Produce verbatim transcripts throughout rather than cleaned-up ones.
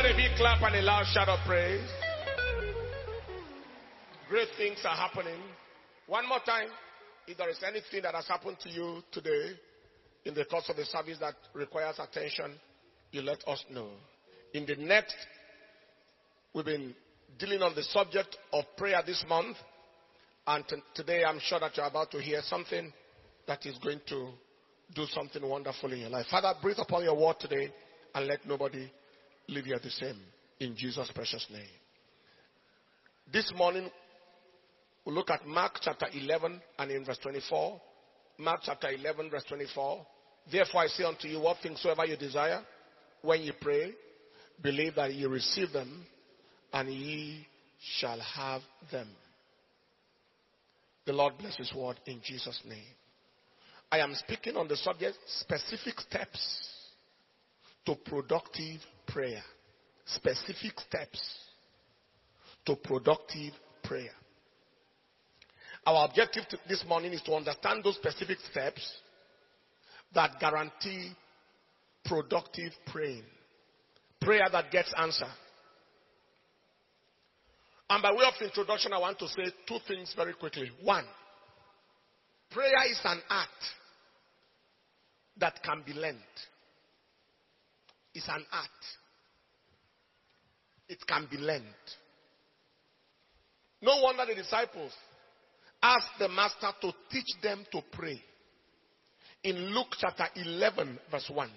a big clap and a loud shout of praise. Great things are happening. One more time, if there is anything that has happened to you today in the course of the service that requires attention, you let us know. In the next, we've been dealing on the subject of prayer this month. And t- today I'm sure that you're about to hear something that is going to do something wonderful in your life. Father, breathe upon your word today and let nobody leave here the same. In Jesus' precious name. This morning, we'll look at Mark chapter eleven and in verse twenty-four. Mark chapter eleven, verse twenty-four. Therefore I say unto you, what things soever you desire, when you pray, believe that you receive them, and ye shall have them. The Lord bless his word in Jesus' name. I am speaking on the subject, specific steps to productive prayer. Specific steps to productive prayer. Our objective to this morning is to understand those specific steps that guarantee productive praying. Prayer that gets answer. And by way of introduction, I want to say two things very quickly. One, prayer is an art that can be learned. It's an art. It can be learned. No wonder the disciples asked the master to teach them to pray. In Luke chapter eleven, verse one.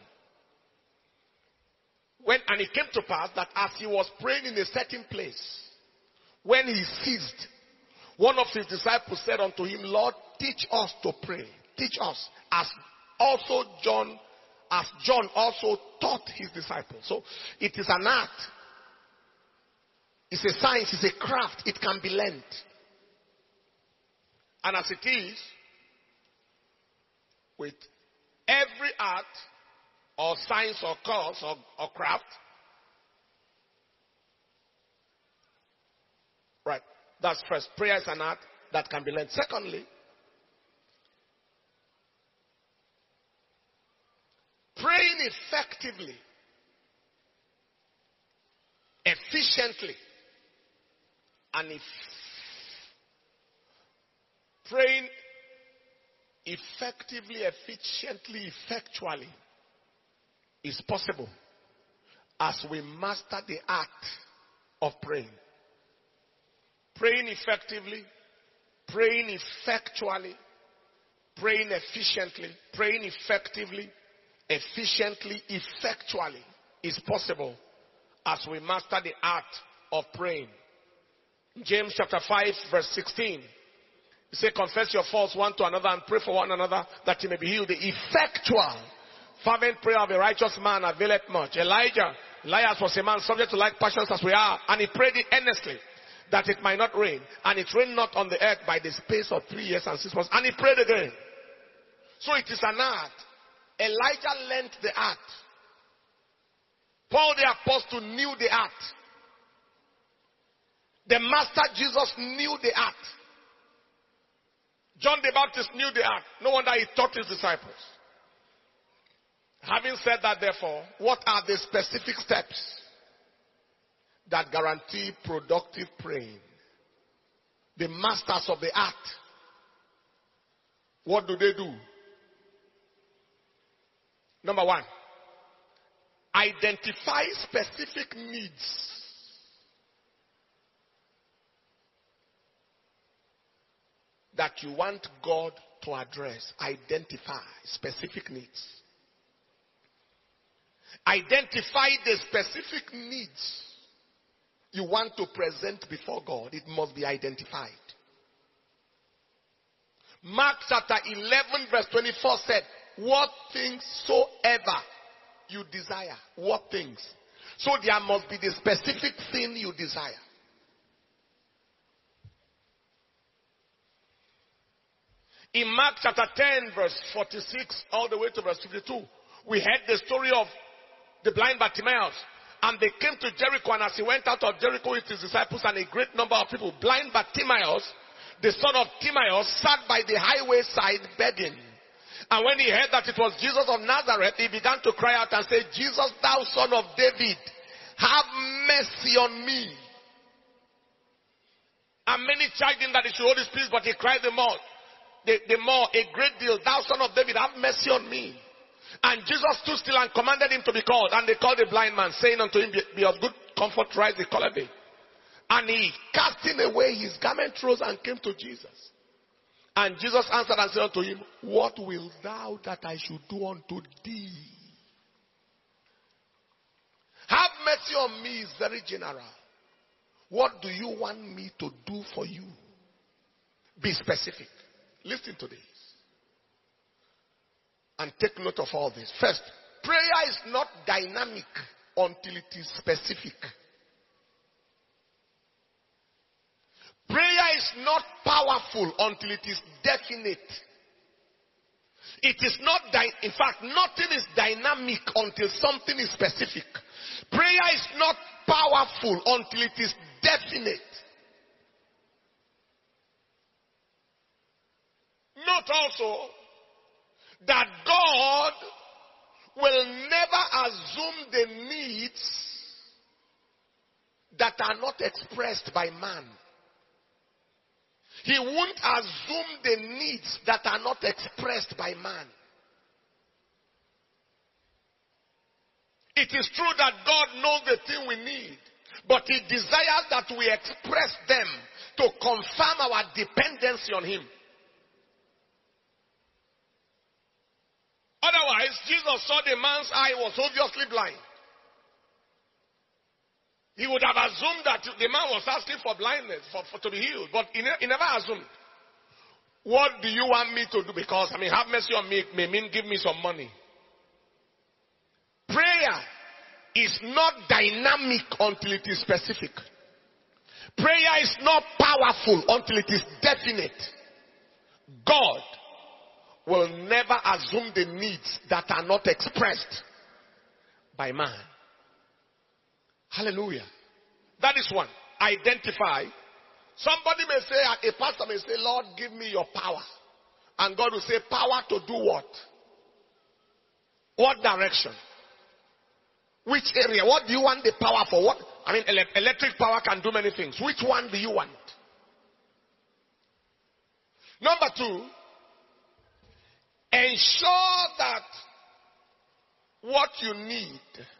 When, and it came to pass that as he was praying in a certain place, when he ceased, one of his disciples said unto him, Lord, teach us to pray. Teach us. As also John, as John also taught his disciples. So it is an art. It's a science. It's a craft. It can be learned. And as it is, with every art or science or course or, or craft, right, that's first. Prayer is an art that can be learned. Secondly, praying effectively, efficiently, and if praying effectively, efficiently, effectually is possible as we master the art of praying. Praying effectively, praying effectually, praying efficiently, praying effectively, efficiently, effectually is possible as we master the art of praying. James chapter five, verse sixteen. He said, confess your faults one to another and pray for one another that you may be healed. The effectual, fervent prayer of a righteous man availeth much. Elijah, Elias was a man subject to like passions as we are, and he prayed it earnestly that it might not rain. And it rained not on the earth by the space of three years and six months. And he prayed again. So it is an art. Elijah learned the art. Paul the apostle knew the art. The master Jesus knew the art. John the Baptist knew the art. No wonder he taught his disciples. Having said that, therefore, what are the specific steps that guarantee productive praying? The masters of the art. What do they do? Number one, identify specific needs. That you want God to address. Identify specific needs. Identify the specific needs you want to present before God. It must be identified. Mark chapter eleven verse twenty-four said, what things soever you desire. What things? So there must be the specific thing you desire. In Mark chapter ten, verse forty-six, all the way to verse fifty-two, we heard the story of the blind Bartimaeus. And they came to Jericho, and as he went out of Jericho with his disciples and a great number of people, blind Bartimaeus, the son of Timaeus, sat by the highway side begging. And when he heard that it was Jesus of Nazareth, he began to cry out and say, Jesus, thou son of David, have mercy on me. And many charged him that he should hold his peace, but he cried the more, the, the more, a great deal, thou son of David, have mercy on me. And Jesus stood still and commanded him to be called. And they called the blind man, saying unto him, be, be of good comfort, rise, they called thee. And he, casting away his garment, rose and came to Jesus. And Jesus answered and said unto him, what wilt thou that I should do unto thee? Have mercy on me is very general. What do you want me to do for you? Be specific. Listen to this. And take note of all this. First, prayer is not dynamic until it is specific. Prayer is not powerful until it is definite. It is not, dy- in fact, nothing is dynamic until something is specific. Prayer is not powerful until it is definite. Note also that God will never assume the needs that are not expressed by man. He won't assume the needs that are not expressed by man. It is true that God knows the thing we need, but He desires that we express them to confirm our dependency on Him. Otherwise, Jesus saw the man's eye was obviously blind. He would have assumed that the man was asking for blindness, for, for to be healed. But he, ne- he never assumed. What do you want me to do? Because, I mean, have mercy on me may mean give me some money. Prayer is not dynamic until it is specific. Prayer is not powerful until it is definite. God will never assume the needs that are not expressed by man. Hallelujah. That is one. Identify. Somebody may say, a pastor may say, Lord, give me your power. And God will say, power to do what? What direction? Which area? What do you want the power for? What? I mean, ele- electric power can do many things. Which one do you want? Number two, ensure that what you need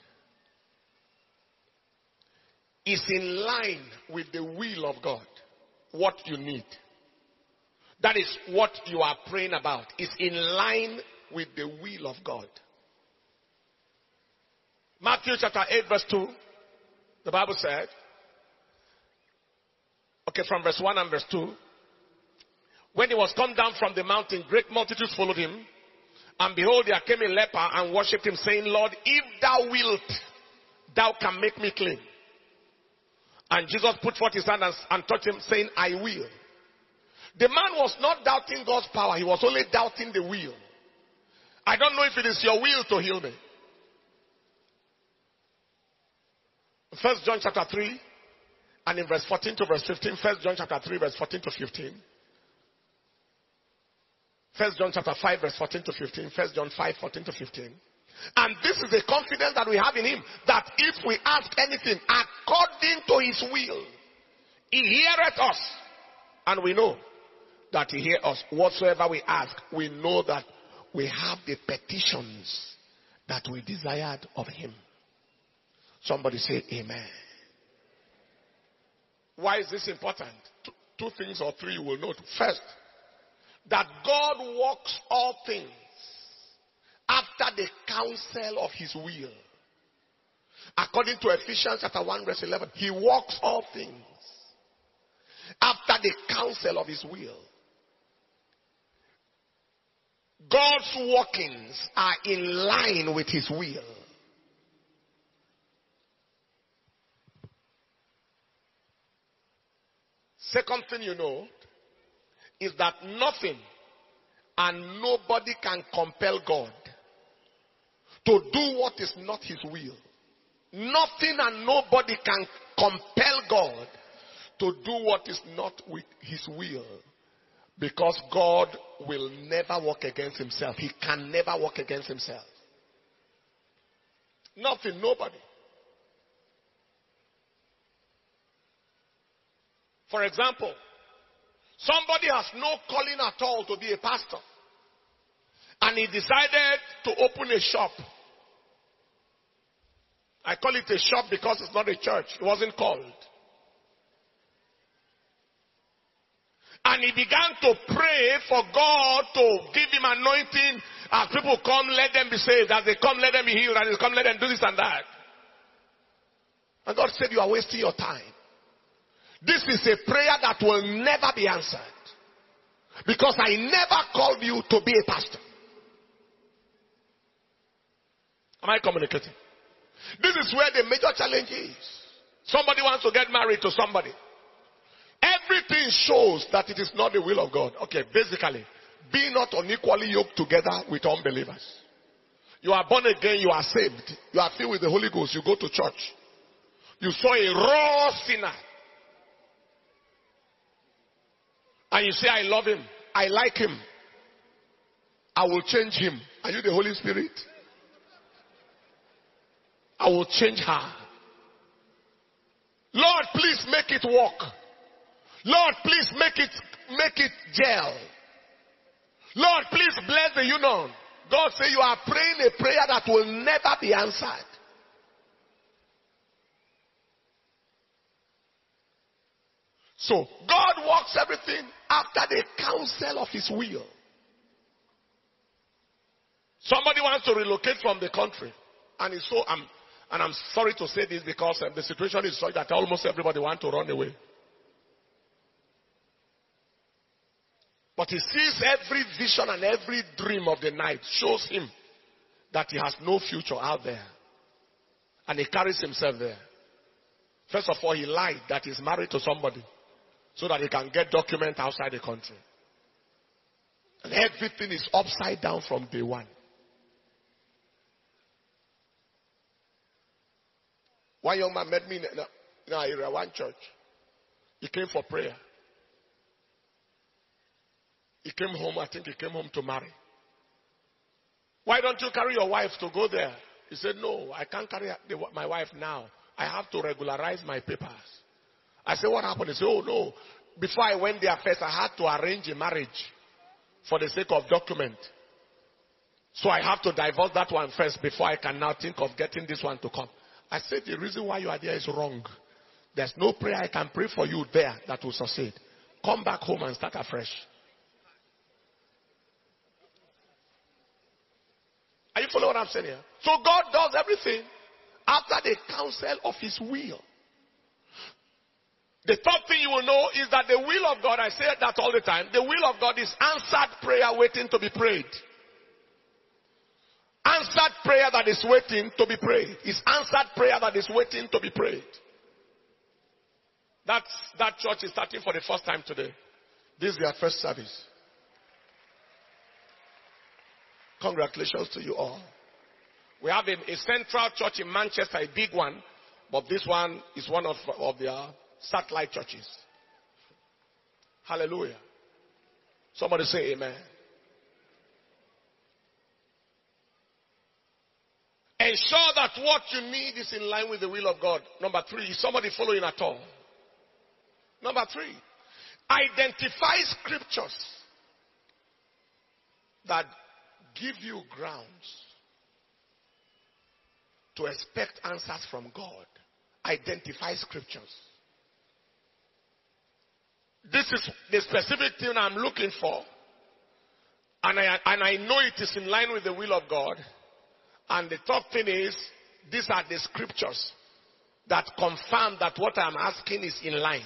is in line with the will of God. What you need. That is what you are praying about. Is in line with the will of God. Matthew chapter eight verse two. The Bible said. Okay, from verse one and verse two. When he was come down from the mountain, great multitudes followed him. And behold, there came a leper and worshipped him, saying, Lord, if thou wilt, thou can make me clean. And Jesus put forth his hand and, and touched him, saying, I will. The man was not doubting God's power. He was only doubting the will. I don't know if it is your will to heal me. First John chapter three, and in verse fourteen to verse fifteen. First John chapter three, verse fourteen to fifteen. First John chapter five, verse fourteen to fifteen. First John five, fourteen to fifteen. And this is the confidence that we have in him, that if we ask anything according to his will, he heareth us. And we know that he hears us. Whatsoever we ask, we know that we have the petitions that we desired of him. Somebody say amen. Why is this important? Two, two things or three you will note. First, that God works all things after the counsel of his will. According to Ephesians chapter one verse eleven, he works all things after the counsel of his will. God's workings are in line with his will. Second thing you know is that nothing and nobody can compel God to do what is not his will. Nothing and nobody can compel God to do what is not with his will. Because God will never work against himself. He can never work against himself. Nothing, nobody. For example, somebody has no calling at all to be a pastor, and he decided to open a shop. I call it a shop because it's not a church. It wasn't called. And he began to pray for God to give him anointing. As people come, let them be saved. As they come, let them be healed. As they come, let them do this and that. And God said, you are wasting your time. This is a prayer that will never be answered. Because I never called you to be a pastor. Am I communicating? This is where the major challenge is. Somebody wants to get married to somebody. Everything shows that it is not the will of God. Okay, basically, be not unequally yoked together with unbelievers. You are born again, you are saved. You are filled with the Holy Ghost, you go to church. You saw a raw sinner. And you say, I love him. I like him. I will change him. Are you the Holy Spirit? I will change her. Lord, please make it work. Lord, please make it, make it gel. Lord, please bless the union. God says you are praying a prayer that will never be answered. So, God works everything after the counsel of his will. Somebody wants to relocate from the country. And it's so, um, and I'm sorry to say this because um, the situation is such that almost everybody wants to run away. But he sees every vision and every dream of the night shows him that he has no future out there. And he carries himself there. First of all, he lied that he's married to somebody so that he can get documents outside the country. And everything is upside down from day one. One young man met me in our area, one church. He came for prayer. He came home, I think he came home to marry. Why don't you carry your wife to go there? He said, no, I can't carry the, my wife now. I have to regularize my papers. I said, what happened? He said, oh no. Before I went there first, I had to arrange a marriage for the sake of document. So I have to divorce that one first before I can now think of getting this one to come. I said, the reason why you are there is wrong. There's no prayer I can pray for you there that will succeed. Come back home and start afresh. Are you following what I'm saying here? So God does everything after the counsel of his will. The third thing you will know is that the will of God, I say that all the time, the will of God is answered prayer waiting to be prayed. Answered prayer that is waiting to be prayed. It's answered prayer that is waiting to be prayed. That's, that church is starting for the first time today. This is their first service. Congratulations to you all. We have a, a central church in Manchester, a big one, but this one is one of, of their satellite churches. Hallelujah. Somebody say amen. Ensure that what you need is in line with the will of God. Number three, is somebody following at all? Number three, identify scriptures that give you grounds to expect answers from God. Identify scriptures. This is the specific thing I'm looking for. And I, and I know it is in line with the will of God. And the third thing is, these are the scriptures that confirm that what I'm asking is in line.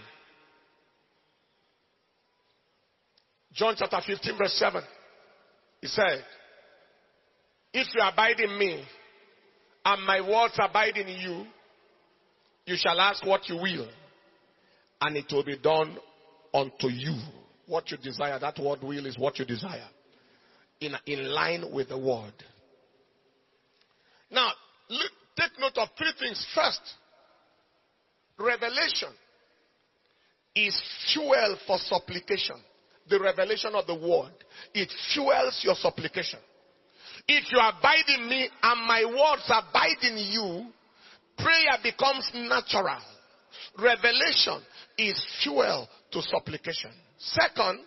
John chapter fifteen verse seven. He said, if you abide in me, and my words abide in you, you shall ask what you will, and it will be done unto you. What you desire, that word will is what you desire. In, in line with the word. Now, look, take note of three things. First, revelation is fuel for supplication. The revelation of the word. It fuels your supplication. If you abide in me and my words abide in you, prayer becomes natural. Revelation is fuel to supplication. Second,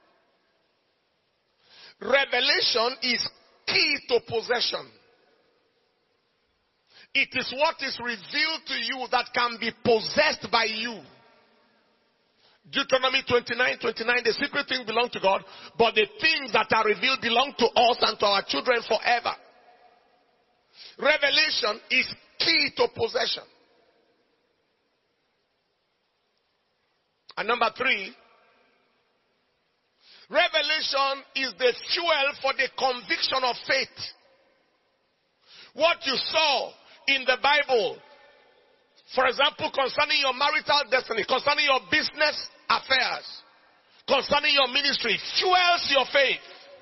revelation is key to possession. It is what is revealed to you that can be possessed by you. Deuteronomy twenty-nine, twenty-nine, the secret things belong to God, but the things that are revealed belong to us and to our children forever. Revelation is key to possession. And number three, revelation is the fuel for the conviction of faith. What you saw in the Bible, for example, concerning your marital destiny, concerning your business affairs, concerning your ministry, fuels your faith.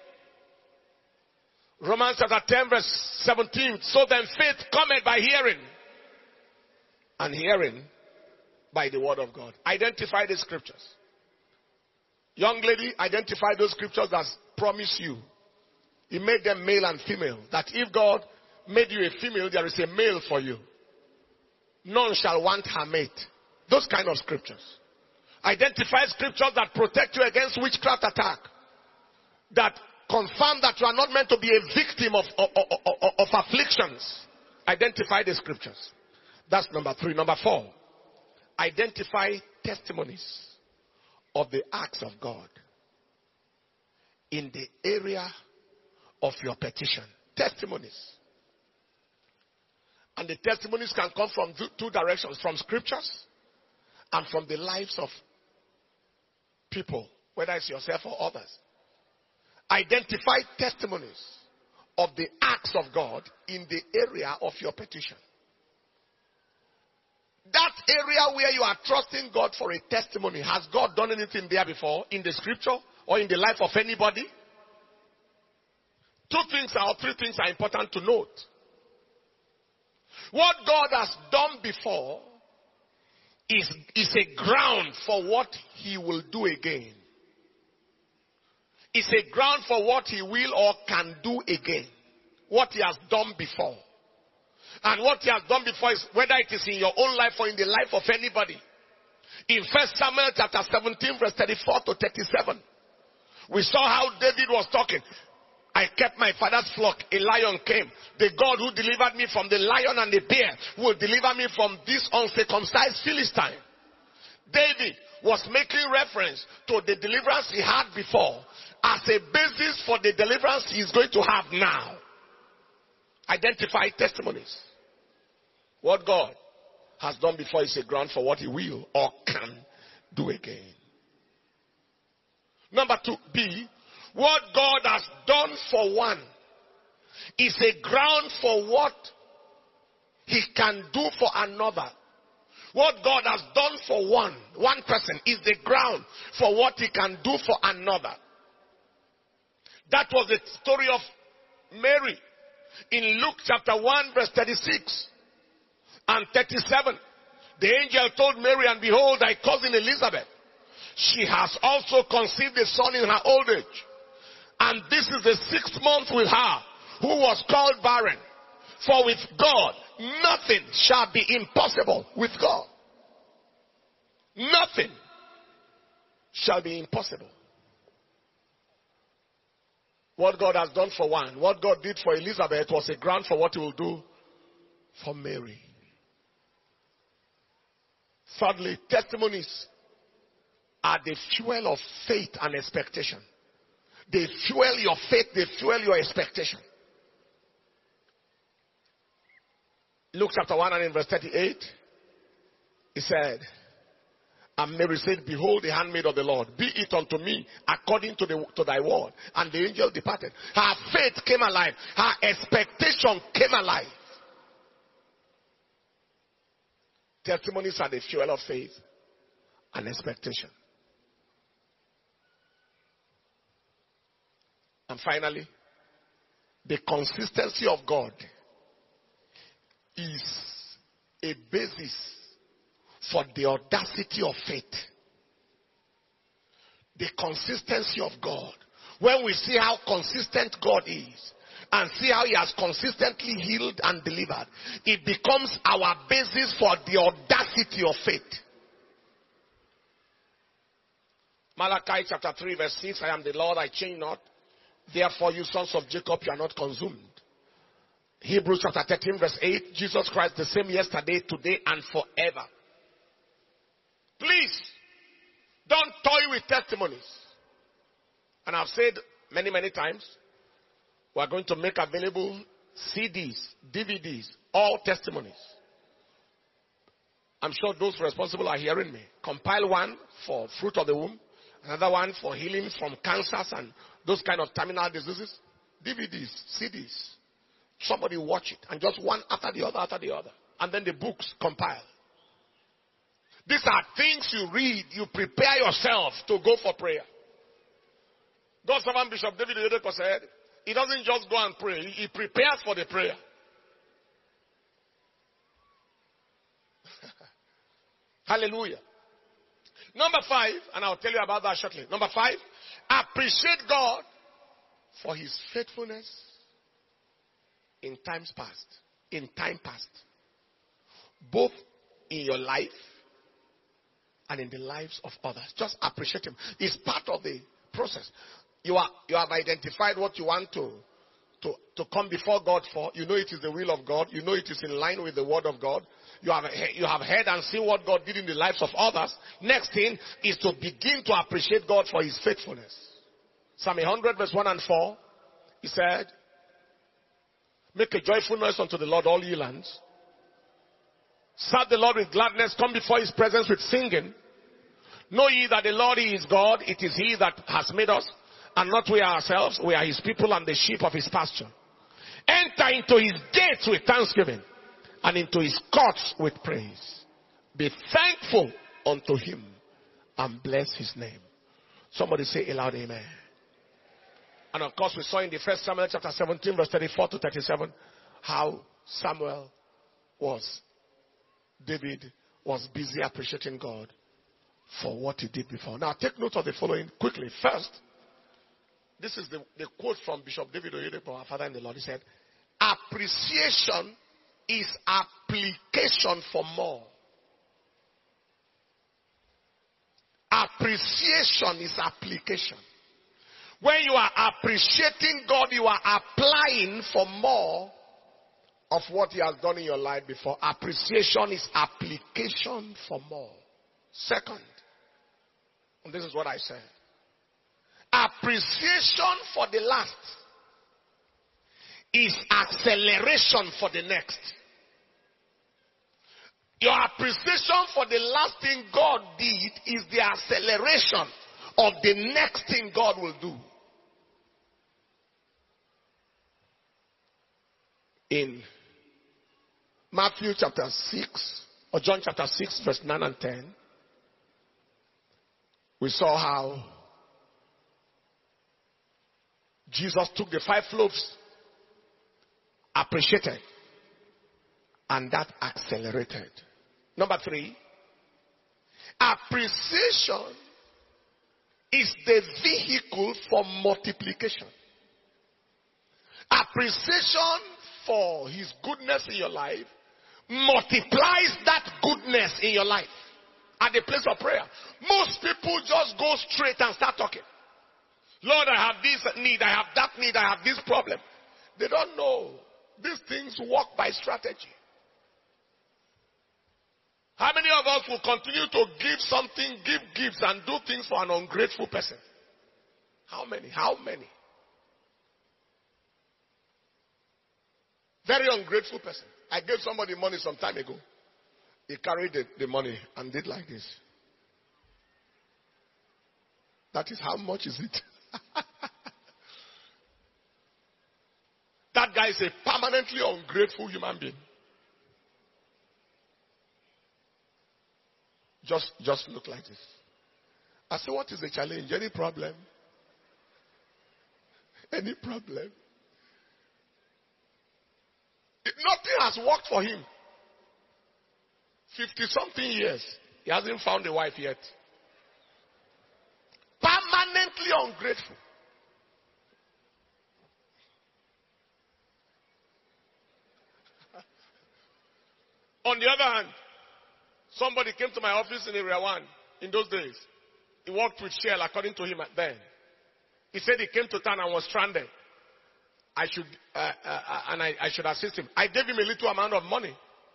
Romans chapter ten verse seventeen, so then faith cometh by hearing, and hearing by the word of God. Identify the scriptures. Young lady, identify those scriptures that promise you. He made them male and female. That if God made you a female, there is a male for you. None shall want her mate. Those kind of scriptures. Identify scriptures that protect you against witchcraft attack. That confirm that you are not meant to be a victim of, of, of, of, of afflictions. Identify the scriptures. That's number three. Number four. Identify testimonies of the acts of God in the area of your petition. Testimonies. And the testimonies can come from two directions, from scriptures and from the lives of people, whether it's yourself or others. Identify testimonies of the acts of God in the area of your petition. That area where you are trusting God for a testimony, has God done anything there before in the scripture or in the life of anybody? Two things or three things are important to note. What God has done before is, is a ground for what he will do again. It's a ground for what he will or can do again. What he has done before. And what he has done before is whether it is in your own life or in the life of anybody. In First Samuel chapter seventeen verse thirty-four to thirty-seven. We saw how David was talking. I kept my father's flock. A lion came. The God who delivered me from the lion and the bear will deliver me from this uncircumcised Philistine. David was making reference to the deliverance he had before as a basis for the deliverance he is going to have now. Identify testimonies. What God has done before is a ground for what he will or can do again. Number two, B, what God has done for one is a ground for what he can do for another. What God has done for one, one person, is the ground for what he can do for another. That was the story of Mary in Luke chapter one verse thirty-six and thirty-seven. The angel told Mary, and behold, thy cousin Elizabeth, she has also conceived a son in her old age. And this is the sixth month with her, who was called barren. For with God, nothing shall be impossible with God. Nothing shall be impossible. What God has done for one, what God did for Elizabeth was a ground for what he will do for Mary. Thirdly, testimonies are the fuel of faith and expectation. They fuel your faith, they fuel your expectation. Luke chapter one and in verse thirty-eight, he said, and Mary said, behold the handmaid of the Lord, be it unto me according to, the, to thy word. And the angel departed. Her faith came alive. Her expectation came alive. Testimonies are the fuel of faith and expectation. And finally, the consistency of God is a basis for the audacity of faith. The consistency of God. When we see how consistent God is and see how he has consistently healed and delivered, it becomes our basis for the audacity of faith. Malachi chapter three verse six, I am the Lord, I change not. Therefore you sons of Jacob, you are not consumed. Hebrews chapter thirteen verse eight, Jesus Christ the same yesterday, today, and forever. Please, don't toy with testimonies. And I've said many, many times, we are going to make available C Ds, D V Ds, all testimonies. I'm sure those responsible are hearing me. Compile one for fruit of the womb, another one for healing from cancers and those kind of terminal diseases. D V Ds, C Ds. Somebody watch it, and just one after the other, after the other. And then the books compile. These are things you read, you prepare yourself to go for prayer. God's servant Bishop David Oyedepo said, he doesn't just go and pray, he prepares for the prayer. Hallelujah. Number five, and I'll tell you about that shortly. Number five, appreciate God for his faithfulness in times past. In time past. Both in your life and in the lives of others. Just appreciate him. It's part of the process. You are you have identified what you want to, to, to come before God for. You know it is the will of God. You know it is in line with the word of God. You have, you have heard and seen what God did in the lives of others. Next thing is to begin to appreciate God for his faithfulness. Psalm one hundred verse one and four. He said, make a joyful noise unto the Lord, all ye lands. Serve the Lord with gladness. Come before his presence with singing. Know ye that the Lord he is God. It is he that has made us, and not we ourselves. We are his people and the sheep of his pasture. Enter into his gates with thanksgiving, and into his courts with praise. Be thankful unto him, and bless his name. Somebody say aloud, amen. And of course we saw in the first Samuel chapter seventeen verse thirty-four to thirty-seven how Samuel was, David was busy appreciating God for what he did before. Now take note of the following quickly. First, this is the, the quote from Bishop David Oyedepo, our father in the Lord. He said, appreciation is application for more. Appreciation is application. When you are appreciating God, you are applying for more of what he has done in your life before. Appreciation is application for more. Second, and this is what I said. Appreciation for the last is acceleration for the next. Your appreciation for the last thing God did is the acceleration of the next thing God will do. In Matthew chapter six, or John chapter six, verse nine and ten, we saw how Jesus took the five loaves, appreciated, and that accelerated. Number three, appreciation is the vehicle for multiplication. Appreciation for his goodness in your life multiplies that goodness in your life at the place of prayer. Most people just go straight and start talking. Lord, I have this need, I have that need, I have this problem. They don't know. These things work by strategy. How many of us will continue to give something, give gifts, and do things for an ungrateful person? How many? How many? Very ungrateful person. I gave somebody money some time ago. He carried the, the money and did like this. That is how much is it? That guy is a permanently ungrateful human being. Just, just look like this. I said, what is the challenge? Any problem? Any problem? It, nothing has worked for him. Fifty-something years. He hasn't found a wife yet. Permanently ungrateful. On the other hand, somebody came to my office in Area one in those days. He worked with Shell, according to him then. He said he came to town and was stranded. I should, uh, uh, and I, I should assist him. I gave him a little amount of money.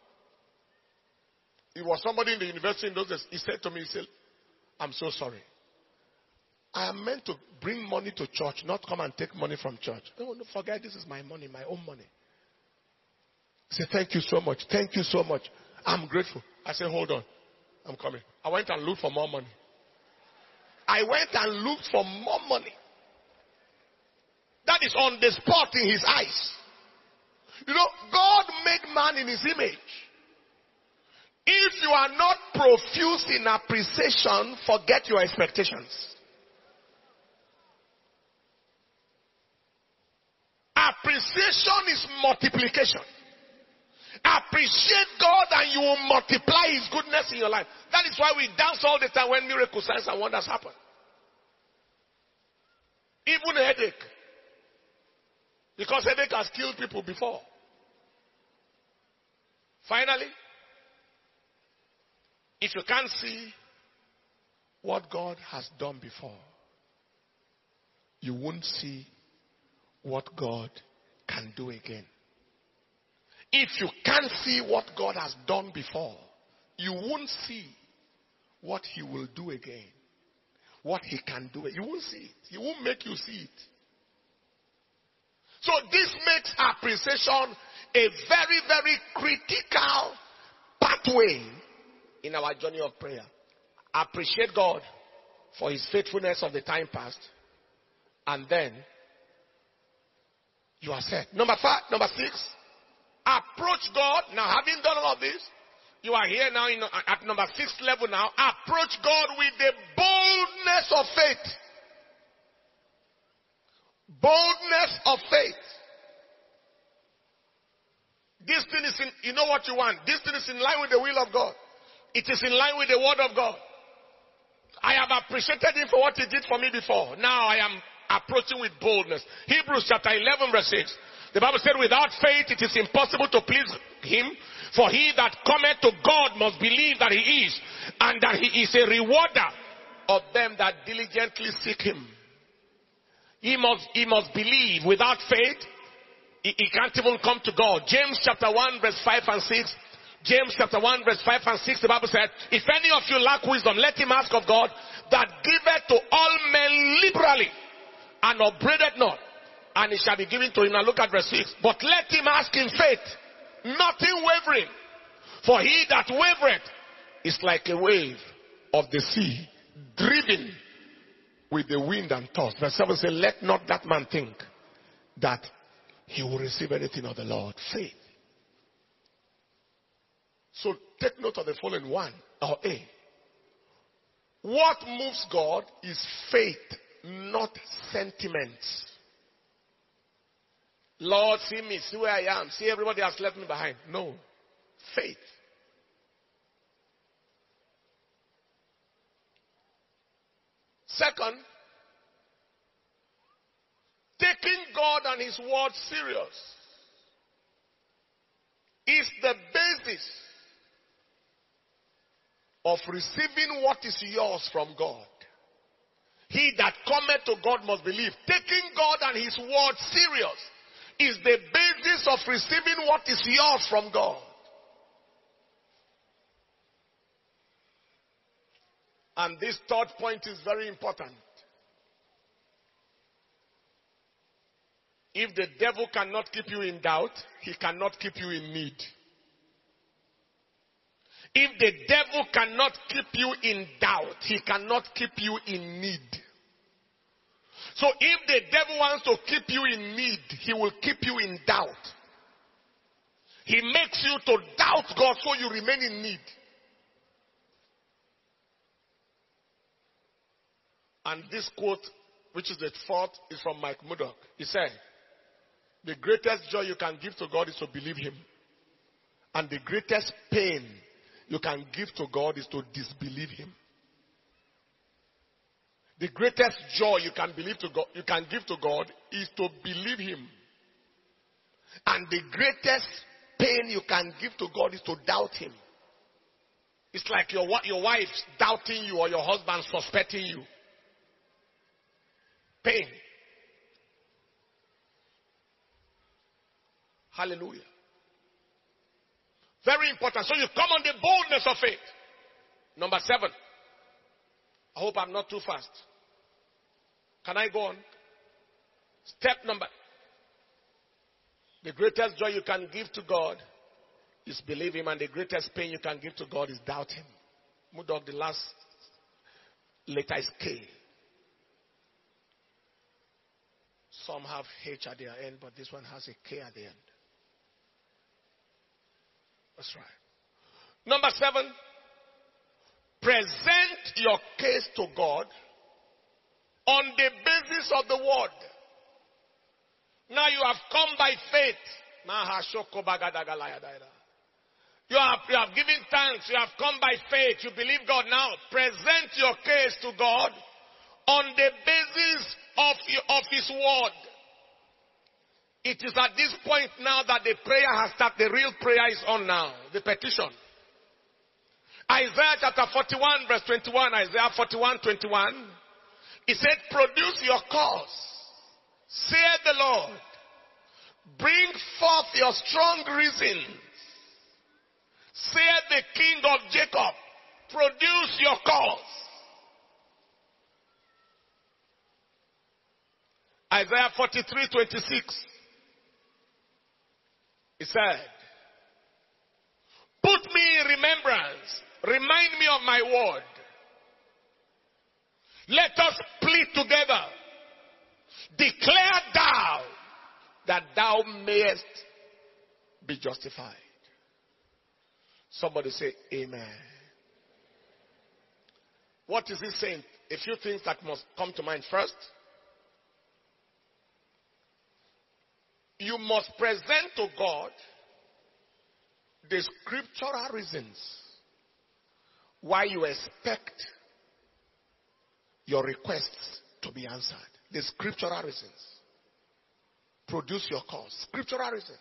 He was somebody in the university in those days. He said to me, he said, I'm so sorry. I am meant to bring money to church, not come and take money from church. No, no, forget, this is my money, my own money. He said, thank you so much. Thank you so much. I'm grateful. I said, hold on. I'm coming. I went and looked for more money. I went and looked for more money. That is on the spot in his eyes. You know, God made man in his image. If you are not profuse in appreciation, forget your expectations. Appreciation is multiplication. Appreciate God and you will multiply His goodness in your life. That is why we dance all the time when miracles, signs and wonders happen. Even a headache. Because headache has killed people before. Finally, if you can't see what God has done before, you won't see what God can do again. If you can't see what God has done before, you won't see what He will do again. What He can do. You won't see it. He won't make you see it. So this makes appreciation a very, very critical pathway in our journey of prayer. Appreciate God for His faithfulness of the time past. And then you are set. Number five, number six, approach God. Now, having done all of this, you are here now in, at number six level now. Approach God with the boldness of faith. Boldness of faith. This thing is in, you know what you want. This thing is in line with the will of God. It is in line with the word of God. I have appreciated Him for what He did for me before. Now I am approaching with boldness. Hebrews chapter eleven verse six. The Bible said, without faith it is impossible to please Him. For he that cometh to God must believe that He is, and that He is a rewarder of them that diligently seek Him. He must, he must believe. Without faith, he, he can't even come to God. James chapter one verse five and six. James chapter one verse five and six, the Bible said, if any of you lack wisdom, let him ask of God, that giveth to all men liberally, and upbraideth not, and it shall be given to him. Now look at verse six. But let him ask in faith, nothing wavering. For he that wavereth is like a wave of the sea, driven with the wind and tossed. Verse seven says, let not that man think that he will receive anything of the Lord. Faith. So take note of the following one, or A. What moves God is faith, not sentiments. Lord, see me, see where I am, see everybody has left me behind. No. Faith. Second, taking God and His word serious is the basis of receiving what is yours from God. He that cometh to God must believe. Taking God and His word serious is the basis of receiving what is yours from God. And this third point is very important. If the devil cannot keep you in doubt, he cannot keep you in need. If the devil cannot keep you in doubt, he cannot keep you in need. So if the devil wants to keep you in need, he will keep you in doubt. He makes you to doubt God so you remain in need. And this quote, which is the fourth, is from Mike Murdock. He said, the greatest joy you can give to God is to believe Him. And the greatest pain you can give to God is to disbelieve Him. The greatest joy you can believe to God, you can give to God is to believe Him. And the greatest pain you can give to God is to doubt Him. It's like your, your wife's doubting you or your husband suspecting you. Pain. Hallelujah. Very important. So you come on the boldness of faith. Number seven. I hope I'm not too fast. Can I go on? Step number. The greatest joy you can give to God is believe Him, and the greatest pain you can give to God is doubt Him. Mudok, the last letter is K. Some have H at their end, but this one has a K at the end. That's right. Number seven, present your case to God on the basis of the word. Now you have come by faith. You have, you have given thanks. You have come by faith. You believe God. Now present your case to God on the basis of, of His word. It is at this point now that the prayer has started. The real prayer is on now. The petition. Isaiah chapter forty-one verse twenty-one. Isaiah forty-one twenty-one. He said, produce your cause. Saith the Lord. Bring forth your strong reasons. Saith the King of Jacob. Produce your cause. Isaiah forty-three twenty-six. He said, put me in remembrance. Remind me of my word. Let us plead together. Declare thou that thou mayest be justified. Somebody say amen. What is he saying? A few things that must come to mind. First, you must present to God the scriptural reasons why you expect your requests to be answered. The scriptural reasons. Produce your cause. Scriptural reasons.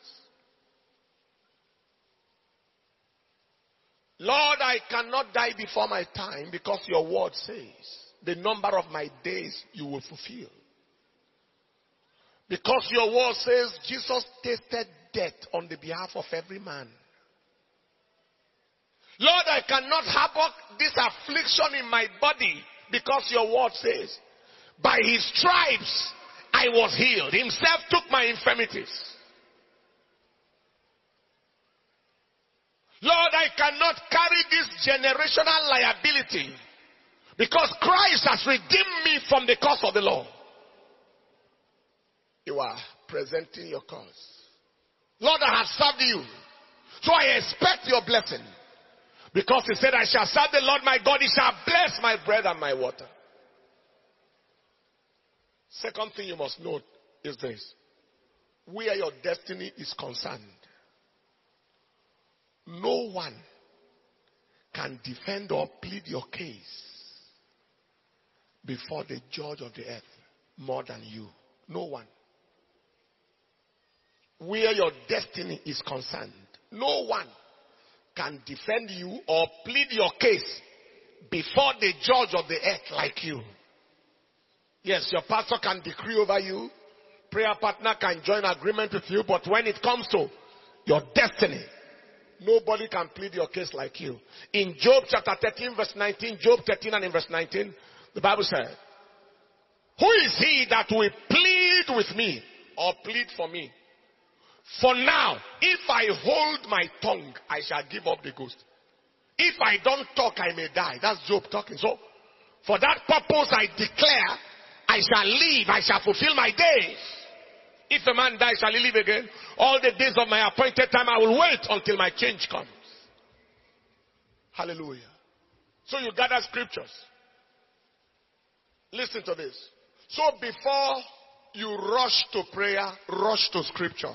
Lord, I cannot die before my time because your word says the number of my days you will fulfill. Because your word says Jesus tasted death on the behalf of every man. Lord, I cannot harbor this affliction in my body because your word says by his stripes I was healed. Himself took my infirmities. Lord, I cannot carry this generational liability because Christ has redeemed me from the curse of the law. You are presenting your cause. Lord, I have served you, so I expect your blessing. Because he said, I shall serve the Lord my God, he shall bless my bread and my water. Second thing you must note is this. Where your destiny is concerned, no one can defend or plead your case before the judge of the earth more than you. No one. Where your destiny is concerned, no one can defend you or plead your case before the judge of the earth like you. Yes, your pastor can decree over you, prayer partner can join agreement with you, but when it comes to your destiny, nobody can plead your case like you. In Job chapter thirteen verse nineteen, Job thirteen and in verse nineteen, the Bible said, who is he that will plead with me or plead for me? For now, if I hold my tongue, I shall give up the ghost. If I don't talk, I may die. That's Job talking. So, for that purpose I declare, I shall live, I shall fulfill my days. If a man dies, shall he live again? All the days of my appointed time, I will wait until my change comes. Hallelujah. So you gather scriptures. Listen to this. So before you rush to prayer, rush to scripture.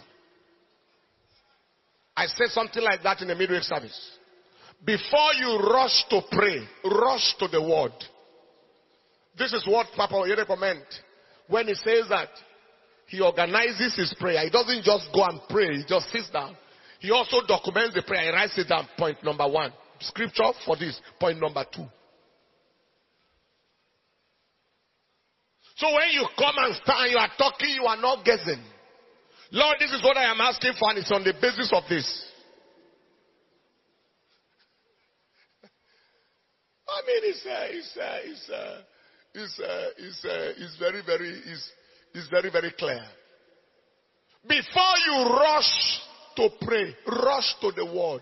I said something like that in the midweek service. Before you rush to pray, rush to the word. This is what Papa Oyedepo meant when he says that he organizes his prayer. He doesn't just go and pray. He just sits down. He also documents the prayer. He writes it down. Point number one. scripture for this. Point number two. So when you come and stand, you are talking, you are not guessing. Lord, this is what I am asking for, and it's on the basis of this. I mean, it's uh, it's uh, it's uh, it's uh, it's, uh, it's very very it's, it's very very clear. Before you rush to pray, rush to the word.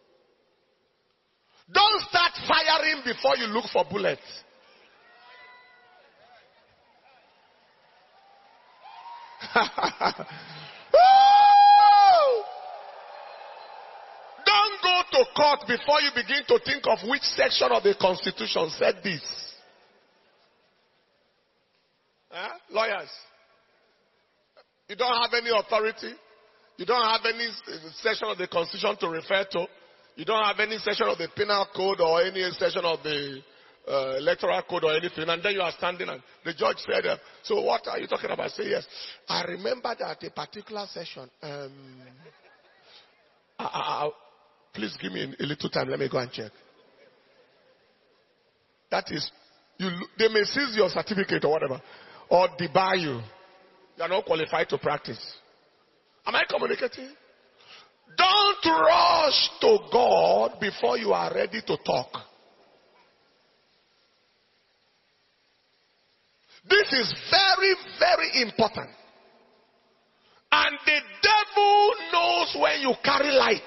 Don't start firing before you look for bullets. Don't go to court before you begin to think of which section of the Constitution said this. Huh? Lawyers, you don't have any authority. You don't have any section of the Constitution to refer to. You don't have any section of the Penal Code or any section of the uh, Electoral Code or anything. And then you are standing and the judge said, uh, so what are you talking about? Say yes. I remember that a particular session. Um, I, I, I, please give me a little time. Let me go and check. That is, you. They may seize your certificate or whatever, or debar you. You are not qualified to practice. Am I communicating? Don't rush to God before you are ready to talk. This is very, very important. And the devil knows when you carry light.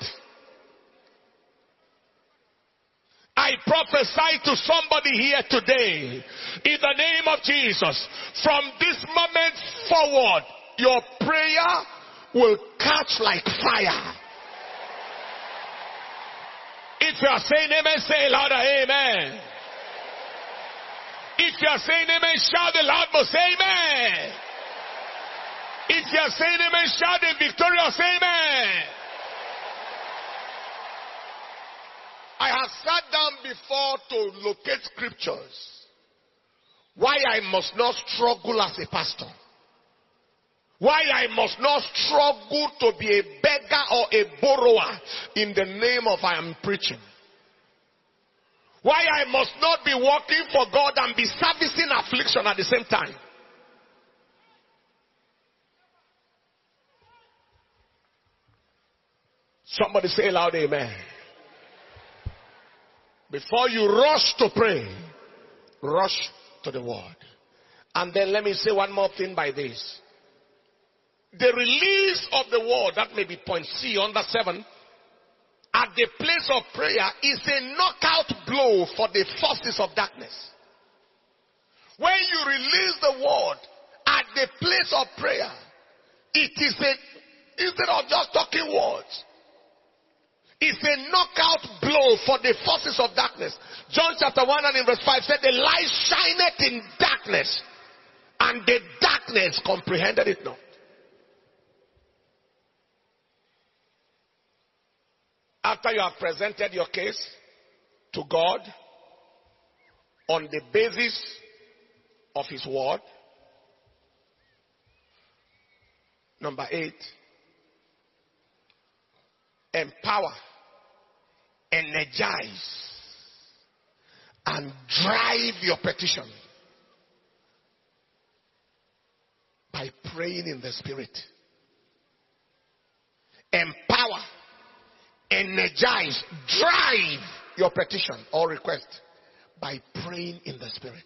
I prophesy to somebody here today, in the name of Jesus, from this moment forward, your prayer will catch like fire. If you are saying amen, say louder, amen. If you are saying amen, shout the loud voice, amen. If you are saying amen, shout the victorious amen. I have sat down before to locate scriptures why I must not struggle as a pastor. Why I must not struggle to be a beggar or a borrower in the name of I am preaching. Why I must not be working for God and be servicing affliction at the same time. Somebody say loud amen. Before you rush to pray, rush to the word. And then let me say one more thing by this. The release of the word, that may be point C under seven, at the place of prayer is a knockout blow for the forces of darkness. When you release the word at the place of prayer, it is a, instead of just talking words, it's a knockout blow for the forces of darkness. John chapter one and in verse five said, the light shineth in darkness, and the darkness comprehended it not. After you have presented your case to God on the basis of His word, number eight, empower, energize, and drive your petition by praying in the Spirit. Empower, energize, drive your petition or request by praying in the Spirit.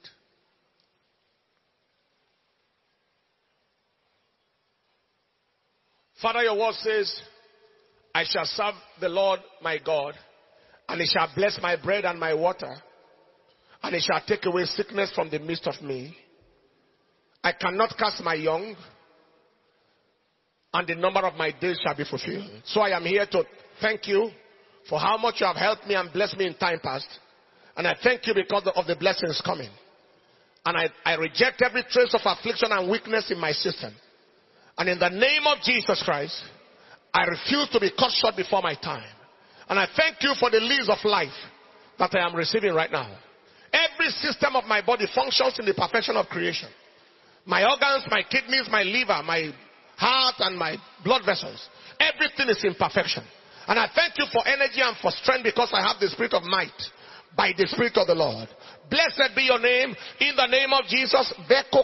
Father, your word says, I shall serve the Lord my God, and He shall bless my bread and my water, and He shall take away sickness from the midst of me. I cannot cast my young, and the number of my days shall be fulfilled. So I am here to thank you for how much you have helped me and blessed me in time past. And I thank you because of the blessings coming. And I, I reject every trace of affliction and weakness in my system. And in the name of Jesus Christ, I refuse to be cut short before my time. And I thank you for the leaves of life that I am receiving right now. Every system of my body functions in the perfection of creation. My organs, my kidneys, my liver, my heart, and my blood vessels. Everything is in perfection. And I thank you for energy and for strength because I have the spirit of might by the spirit of the Lord. Blessed be your name in the name of Jesus.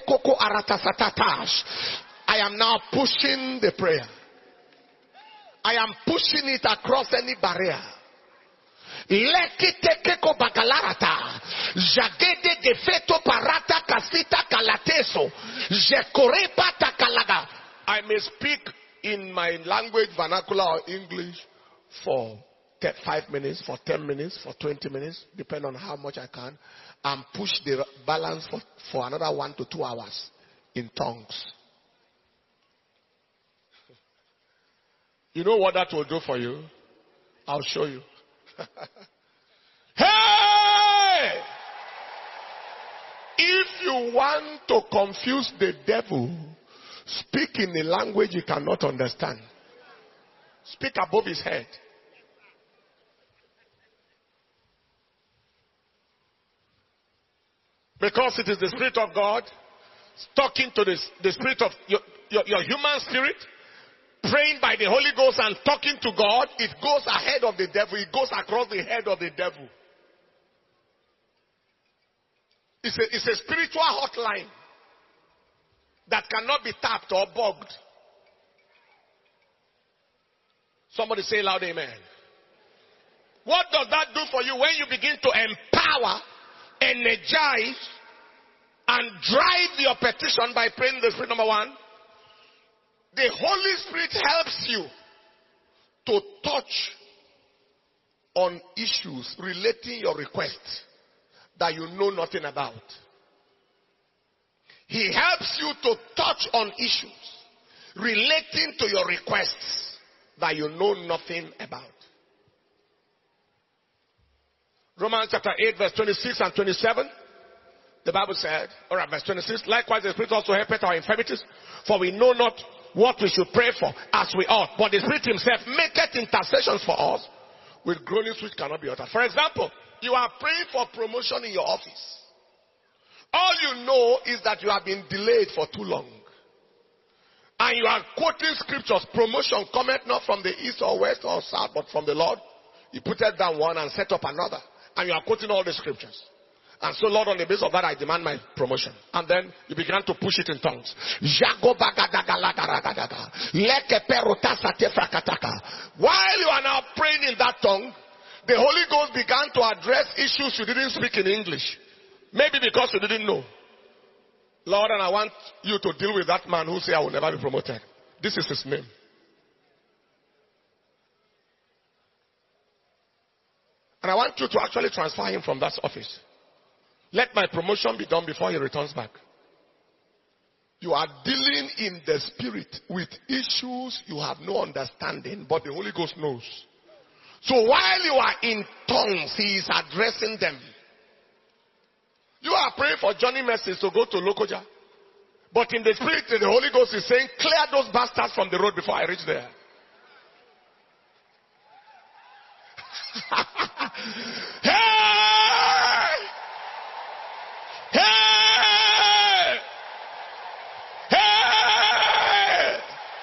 I am now pushing the prayer. I am pushing it across any barrier. Lekitekeko bakalarata. Jagede gefeto parata kasita kalateso. Jekorepa takalaga. I may speak in my language, vernacular or English, for five minutes, for ten minutes, for twenty minutes, depending on how much I can, and push the balance for, for another one to two hours in tongues. You know what that will do for you? I'll show you. Hey! If you want to confuse the devil, speak in a language you cannot understand. Speak above his head. Because it is the Spirit of God talking to this, the spirit of your, your, your human spirit, praying by the Holy Ghost and talking to God. It goes ahead of the devil. It goes across the head of the devil. It's a, it's a spiritual hotline that cannot be tapped or bugged. Somebody say loud amen. What does that do for you when you begin to empower, energize, and drive your petition by praying the Spirit? Number one, the Holy Spirit helps you to touch on issues relating your requests that you know nothing about. He helps you to touch on issues relating to your requests that you know nothing about. Romans chapter eight, verse twenty-six and twenty-seven. The Bible said, alright, verse twenty-six, likewise the Spirit also helpeth our infirmities, for we know not what we should pray for as we ought. But the Spirit himself maketh intercessions for us with groanings which cannot be uttered. For example, you are praying for promotion in your office. All you know is that you have been delayed for too long. And you are quoting scriptures. Promotion cometh not from the east or west or south, but from the Lord. He put it down one and set up another. And you are quoting all the scriptures. And so, Lord, on the basis of that, I demand my promotion. And then you began to push it in tongues. While you are now praying in that tongue, the Holy Ghost began to address issues you didn't speak in English. Maybe because you didn't know. Lord, and I want you to deal with that man who said I will never be promoted. This is his name. And I want you to actually transfer him from that office. Let my promotion be done before he returns back. You are dealing in the spirit with issues you have no understanding, but the Holy Ghost knows. So while you are in tongues, he is addressing them. You are praying for Johnny Mercy to go to Lokoja. But in the spirit, the Holy Ghost is saying, clear those bastards from the road before I reach there. Hey! Hey! Hey!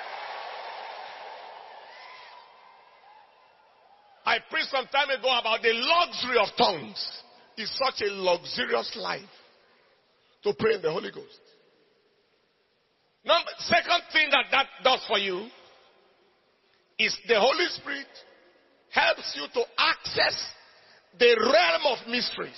I preached some time ago about the luxury of tongues. It's such a luxurious life to pray in the Holy Ghost. Number, second thing that that does for you is the Holy Spirit helps you to access the realm of mysteries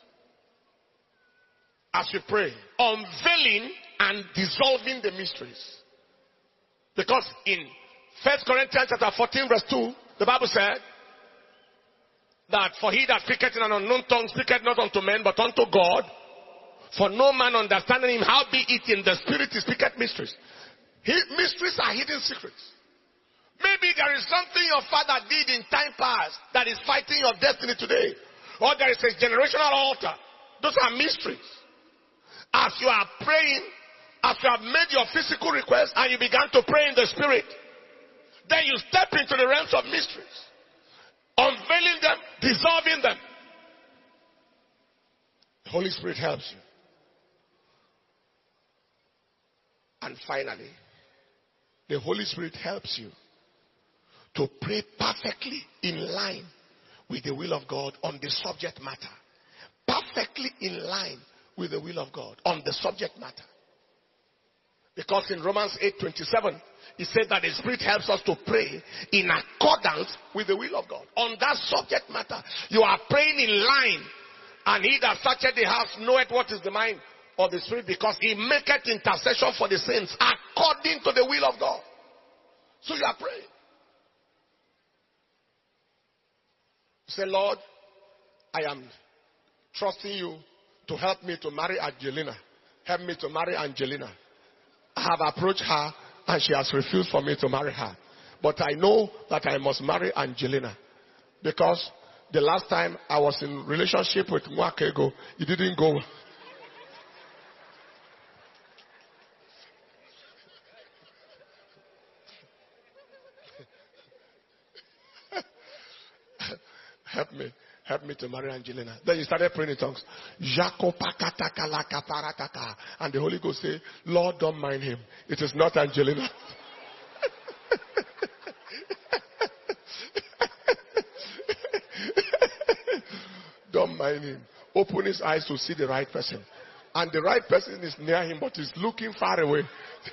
as you pray, unveiling and dissolving the mysteries. Because in First Corinthians chapter fourteen verse two, the Bible said that for he that speaketh in an unknown tongue speaketh not unto men but unto God, for no man understanding him, how be it in the spirit he speaketh mysteries. He, mysteries are hidden secrets. Maybe there is something your father did in time past that is fighting your destiny today. Or there is a generational altar. Those are mysteries. As you are praying, as you have made your physical request and you began to pray in the spirit, then you step into the realms of mysteries, unveiling them, dissolving them. The Holy Spirit helps you. And finally, the Holy Spirit helps you to pray perfectly in line with the will of God on the subject matter. Perfectly in line with the will of God on the subject matter. Because in Romans eight twenty-seven, he said that the Spirit helps us to pray in accordance with the will of God. On that subject matter, you are praying in line. And he that searcheth the heart knoweth what is the mind of the Spirit, because he maketh intercession for the saints according to the will of God. So you are praying. Say, Lord, I am trusting you to help me to marry Angelina. Help me to marry Angelina. I have approached her and she has refused for me to marry her. But I know that I must marry Angelina. Because the last time I was in relationship with Mwakego, it didn't go. Help me. Help me to marry Angelina. Then you started praying in tongues. And the Holy Ghost said, Lord, don't mind him. It is not Angelina. Don't mind him. Open his eyes to see the right person. And the right person is near him, but he's looking far away.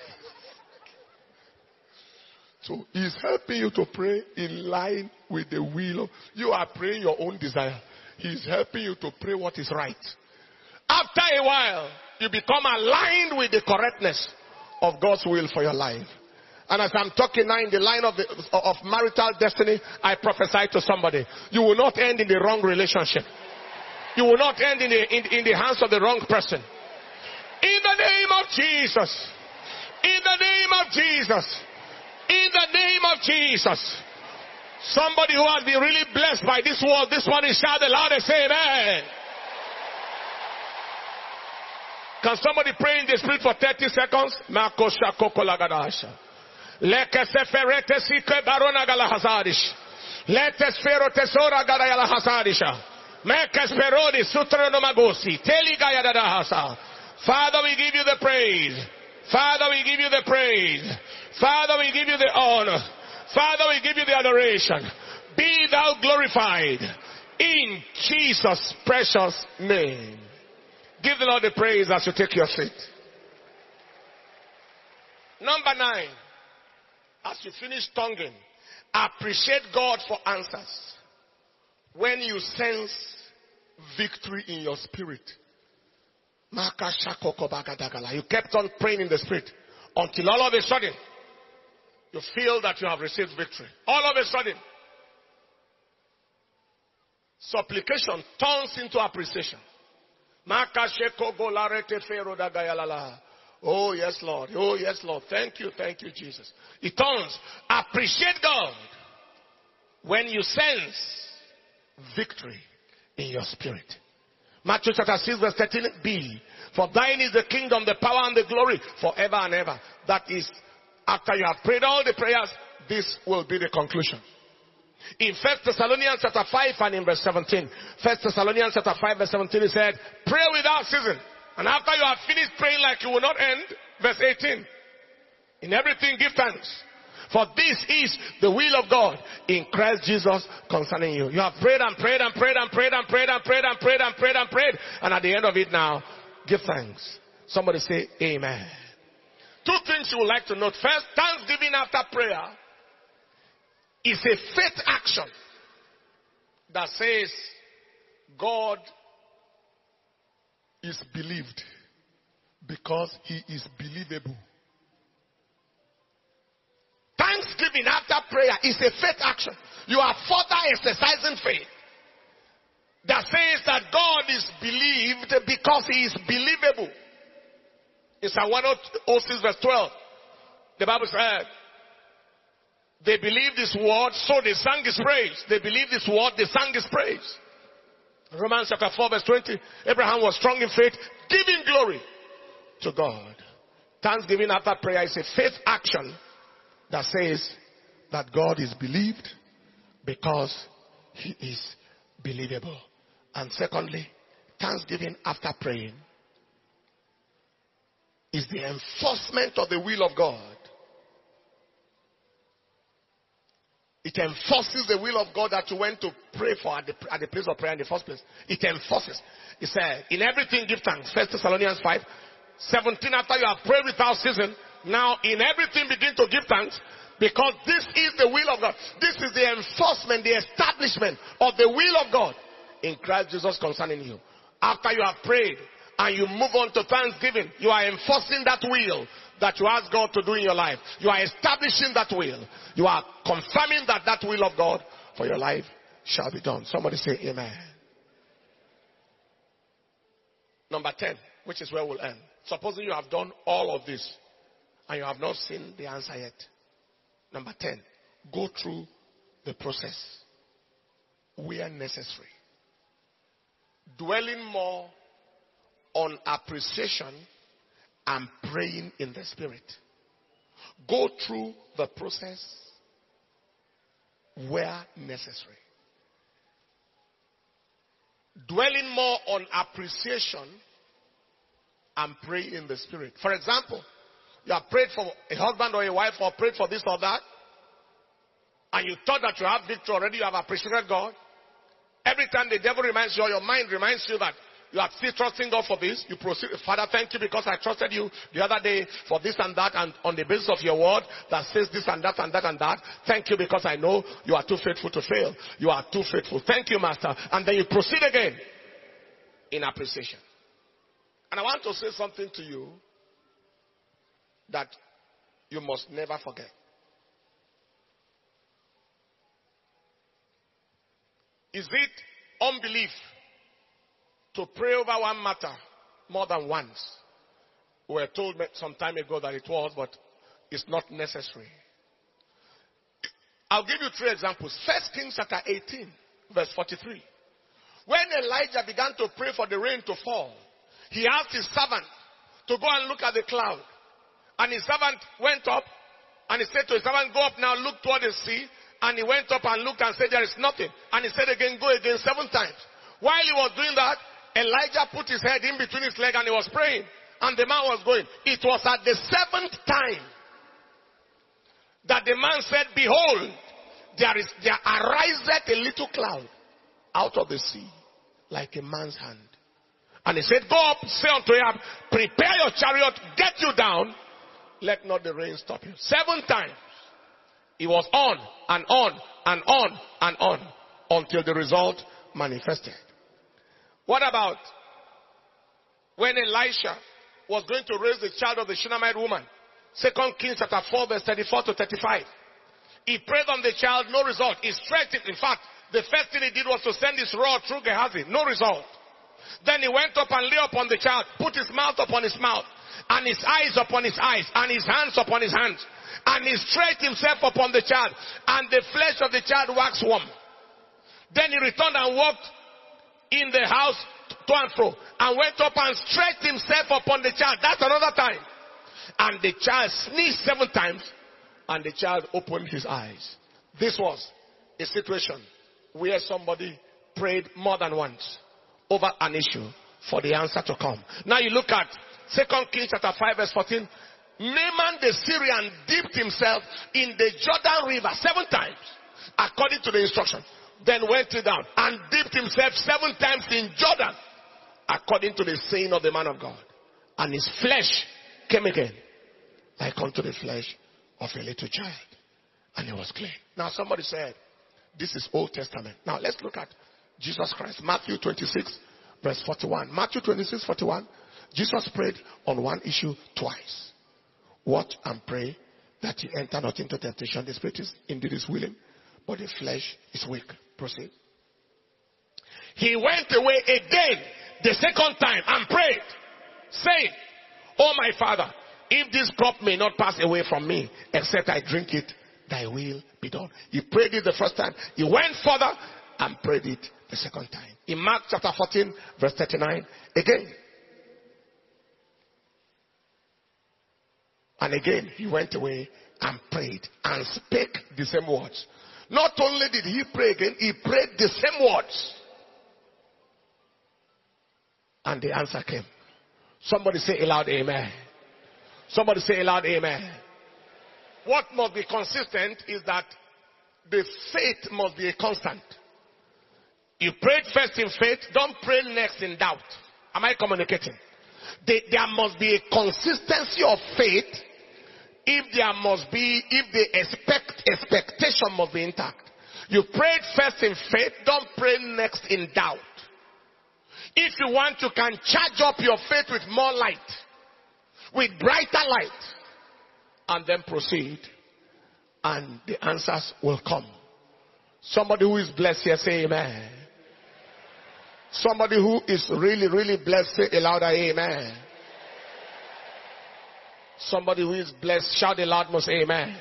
So he's helping you to pray in line with the will of. You are praying your own desire. He's helping you to pray what is right. After a while, you become aligned with the correctness of God's will for your life. And as I'm talking now in the line of, the, of marital destiny, I prophesy to somebody. You will not end in the wrong relationship. You will not end in the, in, in the hands of the wrong person. In the name of Jesus. In the name of Jesus. In the name of Jesus. Somebody who has been really blessed by this word, this one is shout the loudest, say amen. Can somebody pray in the Spirit for thirty seconds? Makosha kokolagadasha. Lekeseferete sike barona galahazadish. Letesfero tesora gadayala hazadisha. Mekesperodi sutronomagosi. Teligayadadahasa. Father, we give you the praise. Father, we give you the praise. Father, we give you the honor. Father, we give you the adoration. Be thou glorified in Jesus' precious name. Give the Lord the praise as you take your seat. Number nine, as you finish tonguing, appreciate God for answers. When you sense victory in your spirit. You kept on praying in the Spirit until all of a sudden you feel that you have received victory. All of a sudden, supplication turns into appreciation. Oh yes, Lord. Oh yes, Lord. Thank you, thank you, Jesus. It turns. Appreciate God when you sense victory in your spirit. Matthew chapter six verse thirteen b. For thine is the kingdom, the power and the glory forever and ever. That is, after you have prayed all the prayers, this will be the conclusion. In First Thessalonians chapter five and in verse seventeen. First Thessalonians chapter five verse seventeen, it said, pray without ceasing. And after you have finished praying like you will not end, verse eighteen. In everything give thanks. For this is the will of God in Christ Jesus concerning you. You have prayed and prayed and prayed and prayed and prayed and prayed and prayed and prayed and prayed. And at the end of it now, give thanks. Somebody say amen. Two things you would like to note. First, thanksgiving after prayer is a faith action that says God is believed because he is believable. Thanksgiving after prayer is a faith action. You are further exercising faith that says that God is believed because he is believable. In Psalm one oh six verse twelve, the Bible said, they believed his word, so they sang his praise. They believed his word, they sang his praise. Romans chapter four verse twenty, Abraham was strong in faith, giving glory to God. Thanksgiving after prayer is a faith action that says that God is believed because he is believable. And secondly, thanksgiving after praying is the enforcement of the will of God. It enforces the will of God that you went to pray for at the, at the place of prayer in the first place. It enforces. He said, in everything give thanks. First Thessalonians five, seventeen, after you have prayed without ceasing, now in everything begin to give thanks, because this is the will of God. This is the enforcement, the establishment of the will of God in Christ Jesus concerning you. After you have prayed and you move on to thanksgiving, you are enforcing that will that you ask God to do in your life. You are establishing that will. You are confirming that that will of God for your life shall be done. Somebody say amen. Number ten, which is where we'll end. Supposing you have done all of this and you have not seen the answer yet. Number ten, go through the process where necessary. Dwelling more on appreciation and praying in the Spirit. Go through the process where necessary. Dwelling more on appreciation and pray in the Spirit. For example, you have prayed for a husband or a wife, or prayed for this or that, and you thought that you have victory already, you have appreciated God. Every time the devil reminds you, or your mind reminds you that you are still trusting God for this, you proceed, Father, thank you because I trusted you the other day for this and that, and on the basis of your word that says this and that and that and that. Thank you because I know you are too faithful to fail. You are too faithful. Thank you, Master. And then you proceed again in appreciation. And I want to say something to you that you must never forget. Is it unbelief to pray over one matter more than once? We were told some time ago that it was, but it's not necessary. I'll give you three examples. First Kings chapter eighteen, verse forty-three. When Elijah began to pray for the rain to fall, he asked his servant to go and look at the cloud. And his servant went up, and he said to his servant, go up now, look toward the sea. And he went up and looked and said, there is nothing. And he said again, go again seven times. While he was doing that, Elijah put his head in between his legs and he was praying. And the man was going. It was at the seventh time that the man said, behold, there is there ariseth a little cloud out of the sea, like a man's hand. And he said, go up, say unto Ahab, prepare your chariot, get you down, let not the rain stop you. Seven times. It was on and on and on and on until the result manifested. What about when Elisha was going to raise the child of the Shunammite woman? Second Kings chapter four, verse thirty-four to thirty-five. He prayed on the child, no result. He stretched it. In fact, the first thing he did was to send his rod through Gehazi, no result. Then he went up and lay upon the child, put his mouth upon his mouth, and his eyes upon his eyes, and his hands upon his hands. And he stretched himself upon the child, and the flesh of the child waxed warm. Then he returned and walked in the house to and fro, and went up and stretched himself upon the child. That's another time. And the child sneezed seven times, and the child opened his eyes. This was a situation where somebody prayed more than once over an issue for the answer to come. Now you look at Second Kings chapter five, verse fourteen. Naaman the Syrian dipped himself in the Jordan River seven times, according to the instruction. Then went down and dipped himself seven times in Jordan, according to the saying of the man of God. And his flesh came again, like unto the flesh of a little child. And he was clean. Now somebody said, this is Old Testament. Now let's look at Jesus Christ. Matthew twenty-six, verse forty-one. Matthew twenty-six, forty-one. Jesus prayed on one issue twice. Watch and pray that you enter not into temptation. The spirit is indeed is willing, but the flesh is weak. Proceed. He went away again the second time and prayed, saying, oh my Father, if this cup may not pass away from me, except I drink it, thy will be done. He prayed it the first time. He went further and prayed it the second time. In Mark chapter fourteen, verse thirty-nine, again. And again, he went away and prayed and spake the same words. Not only did he pray again, he prayed the same words. And the answer came. Somebody say aloud, amen. Somebody say aloud, amen. What must be consistent is that the faith must be a constant. You prayed first in faith, don't pray next in doubt. Am I communicating? They, there must be a consistency of faith. If there must be, if the expect, expectation must be intact. You prayed first in faith, don't pray next in doubt. If you want, you can charge up your faith with more light, with brighter light, and then proceed, and the answers will come. Somebody who is blessed here, say amen. Somebody who is really, really blessed, say a louder amen. Somebody who is blessed, shout a loud most amen.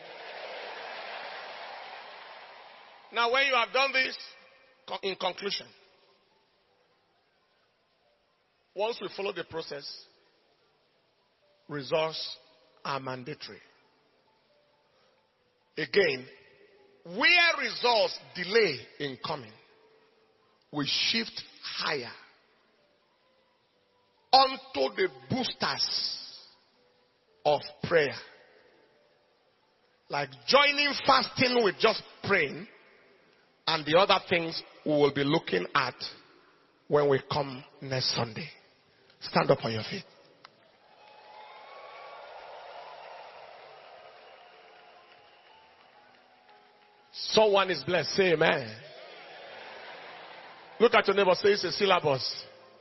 Now when you have done this, in conclusion, once we follow the process, results are mandatory. Again, where results delay in coming, we shift higher onto the boosters of prayer. Like joining fasting with just praying, and the other things we will be looking at when we come next Sunday. Stand up on your feet. Someone is blessed. Say amen. Look at your neighbor. Say it's a syllabus.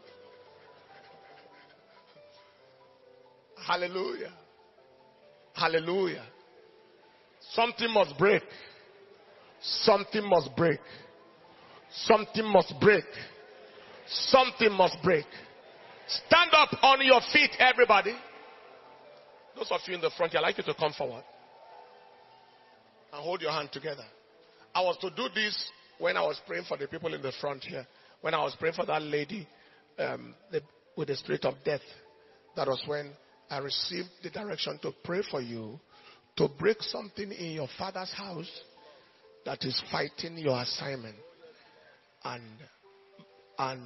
Hallelujah. Hallelujah. Something must break. Something must break. Something must break. Something must break. Stand up on your feet, everybody. Those of you in the front, I'd like you to come forward and hold your hand together. I was to do this when I was praying for the people in the front here. When I was praying for that lady um, the, with the spirit of death. That was when I received the direction to pray for you to break something in your father's house that is fighting your assignment. And, and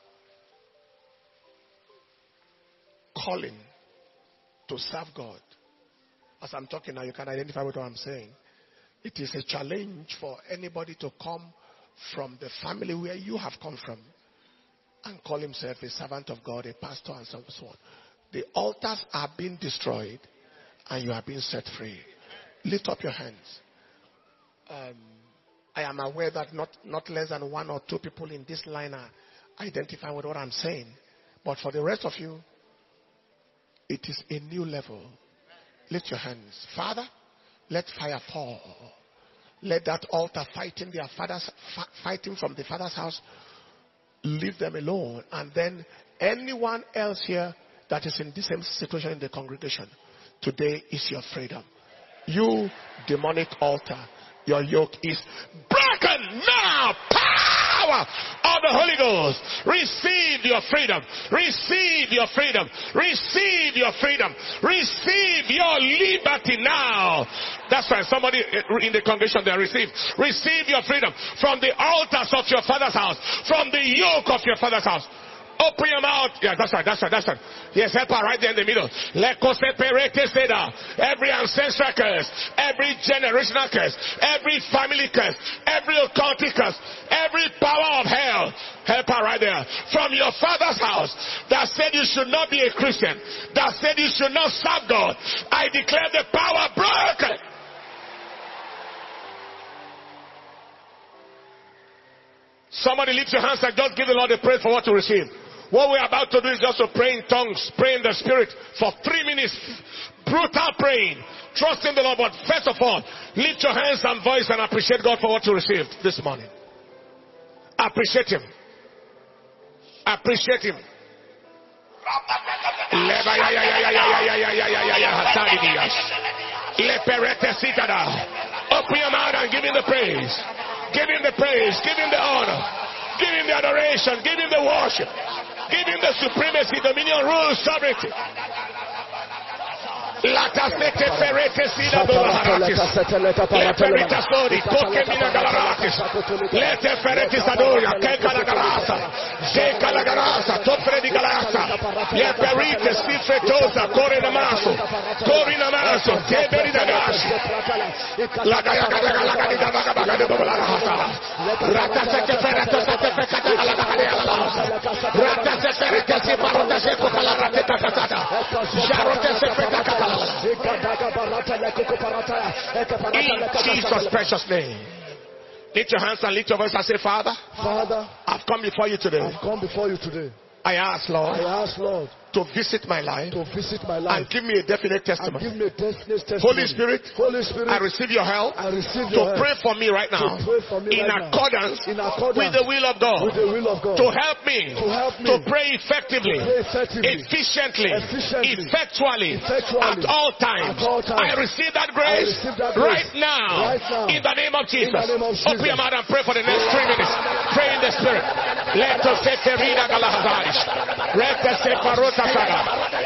calling to serve God. As I'm talking now, you can identify with what I'm saying. It is a challenge for anybody to come from the family where you have come from and call himself a servant of God, a pastor, and so on. The altars are being destroyed and you are being set free. Lift up your hands. Um, I am aware that not, not less than one or two people in this line are identifying with what I'm saying. But for the rest of you, it is a new level. Lift your hands. Father, let fire fall. Let that altar fighting their father's, fighting from the father's house, leave them alone. And then anyone else here that is in the same situation in the congregation, today is your freedom. You demonic altar, your yoke is broken now. Power of the Holy Ghost. Receive your freedom. Receive your freedom. Receive your freedom. Receive your liberty now. That's why somebody in the congregation there receive. Receive your freedom from the altars of your father's house. From the yoke of your father's house. Open your mouth. Yeah, that's right, that's right, that's right. Yes, help her right there in the middle. Every ancestral curse, every generational curse, every family curse, every occultic curse, every power of hell, help her right there. From your father's house that said you should not be a Christian, that said you should not serve God, I declare the power broken. Somebody lift your hands and just give the Lord a praise for what to receive. What we're about to do is just to pray in tongues, pray in the Spirit for three minutes. Brutal praying, trusting the Lord. But first of all, lift your hands and voice and appreciate God for what you received this morning. Appreciate Him. Appreciate Him. Open your mouth and give Him the praise. Give Him the praise. Give Him the honor. Give Him the adoration. Give Him the worship. Give Him the supremacy, dominion, rule, sovereignty. Lata sete ferete sida dolaratis. Le ferita sodi, toke mina galaratis. Lete fereti sadoria, ke kalagarasa. Je kalagarasa, topre di galasa. Le perite sifretosa, kore namaso. Kore namaso, te beri dagashi. La gaya gaya gaya gaya gaya gaya. Jesus' precious name. Lift your hands and lift your voice and say, Father, Father, I've come before you today. I've come before you today. I ask, Lord, I ask, Lord, to visit my life, to visit my life, and give me a definite testimony. and give me a definite testimony. Holy Spirit, Holy Spirit, I receive your help I receive to your help pray for me right now, to pray for me in, right accordance now, in accordance with the will of God, with the will of God, to help me, to help me, to pray effectively, to pray effectively, efficiently, efficiently, effectually, effectually, at all times. at all times. I receive that grace, receive that grace right, now, right now, in the name of Jesus. in the name of Open Jesus. your mouth and pray for the next three minutes. Pray in the Spirit. Let us say Ferida Galahazarish. Let us say Parota Saga.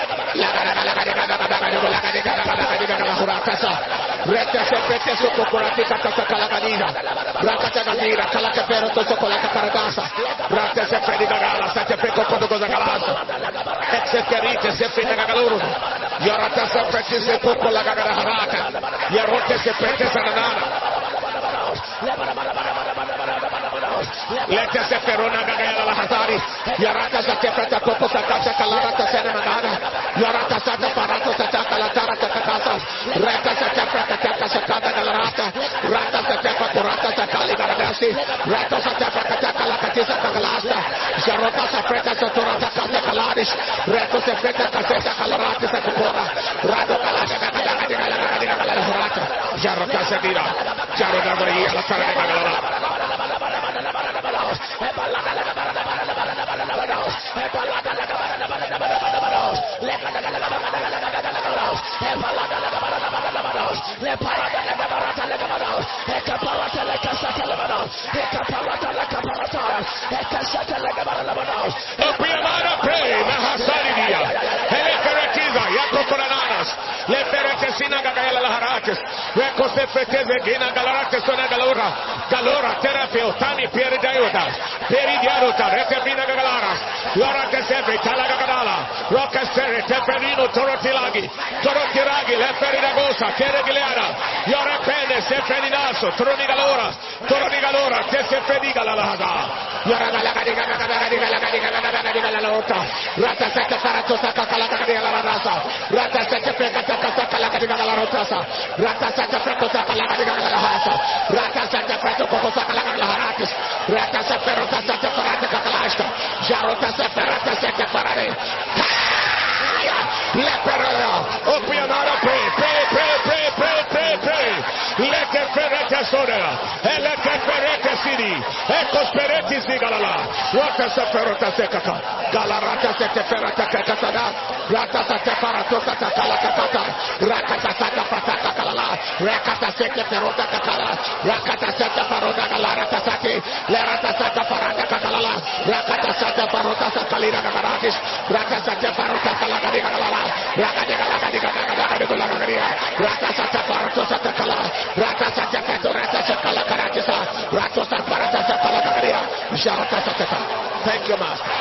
Rete se prete su popolati katata kalagadina. Rakata gadira kalakapero to sokolaka karagasa. Rate se prediga gala sa te preko podogoza galasa. Exe ferite se fina gagaluru. Yorata se prete se popola gagara harata. Yarote se prete sanana. Let us say Perona Gagala Hazari. Yarata Satefata Popo Sakata Kalarata Senamana. Yarata Sata Parato Sataka Latara Takasa. Rata Satefata Sakata Galarata. Rata Satefa Kurata Sakali Garadasi. Rata Satefata Takalakatisa Kagalasta. Jarota Safreta Saturata Kata Kaladish. Reto Safreta Kaseta Kalarata Sakura. Rado Kalaka. Jarota Sadira. Jarota Garia La Taragala. Le peretesina gagala laharates. Reko se feteze gina galarate sona galora. Galora terapeo tani pieri daiota. Pieri diarota retebina gagalara. Lora te sempre talaga gadala. Roca sere teperino torotilagi. Torotiragi le ferida gosa teregileara. Yore pene se feninaso. Troni galora. Troni galora te se fediga la lahaza. Yora galaga diga galaga diga galaga galaga diga la lota. Rata se te farato saka galaga diga la raza. Rata se te pega Rata la rotasa, Rata Santa Freto Sakala Hasa, Rata Santa Freto Coco Sakala Haratis, Rata Saperota Santa Farata Kakalashka, Jarota Saperata Santa Farade. Leperada, open your mouth, pray, pray, pray, pray, pray, pray, pray. Let the ferreta soda, and let the ferreta city, Ecos Pereti Sigalala, Rata Saperota Sekata, Galarata Santa Ferrata Kakasada, Rata Santa Faratoka Kalakata, Rakata Santa Fataka Kalala, Rakata Santa Ferrota Kakala, Rakata Santa Farota Galarata Sati, Lerata Santa Farata Kakala, Rakata Santa Farota Sakalina Garatis, Rakata Santa Farota Kalakadika. Rata Santa Parato Santa Kala, Rata Santa Pato, Rata Sakala Karatisa, Rato Saparata Sakala Karia, Jarata Santa. Thank you, Master.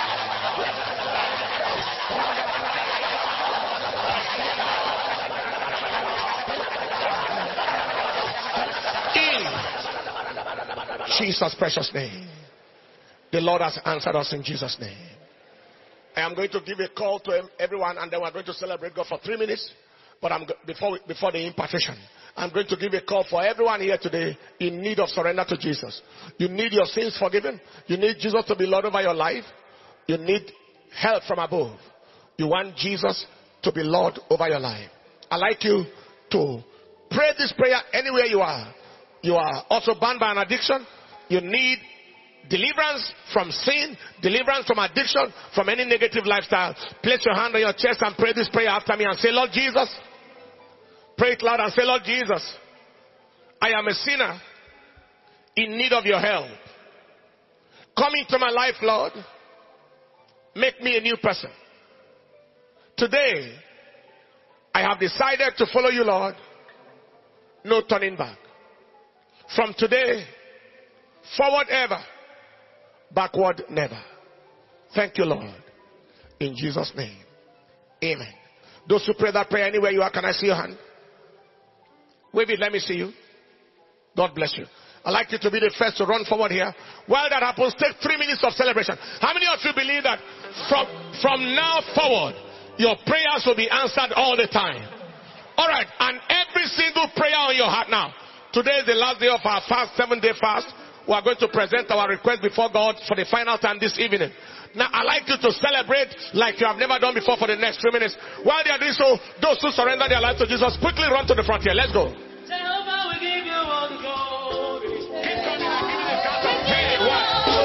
In Jesus' precious name, the Lord has answered us in Jesus' name. I am going to give a call to everyone, and then we're going to celebrate God for three minutes. But I'm before we, before the impartation, I'm going to give a call for everyone here today in need of surrender to Jesus. You need your sins forgiven. You need Jesus to be Lord over your life. You need help from above. You want Jesus to be Lord over your life. I'd like you to pray this prayer anywhere you are. You are also bound by an addiction. You need deliverance from sin, deliverance from addiction, from any negative lifestyle. Place your hand on your chest and pray this prayer after me and say, Lord Jesus. Pray it loud and say, Lord Jesus, I am a sinner in need of your help. Come into my life, Lord. Make me a new person. Today, I have decided to follow you, Lord. No turning back. From today, forward ever. Backward never. Thank you, Lord. In Jesus' name. Amen. Those who pray that prayer anywhere you are, can I see your hand? Wave it, let me see you. God bless you. I'd like you to be the first to run forward here. While that happens, take three minutes of celebration. How many of you believe that from, from now forward, your prayers will be answered all the time? Alright, and every single prayer on your heart now. Today is the last day of our fast, seven day fast. We are going to present our request before God for the final time this evening. Now, I'd like you to celebrate like you have never done before for the next three minutes. While they are doing so, those who surrender their lives to Jesus, quickly run to the front here. Let's go. Jehovah, we give you all the glory. Keep coming, I give you the count of ten. One.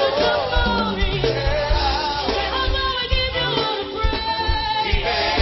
Jehovah, we give you all the praise.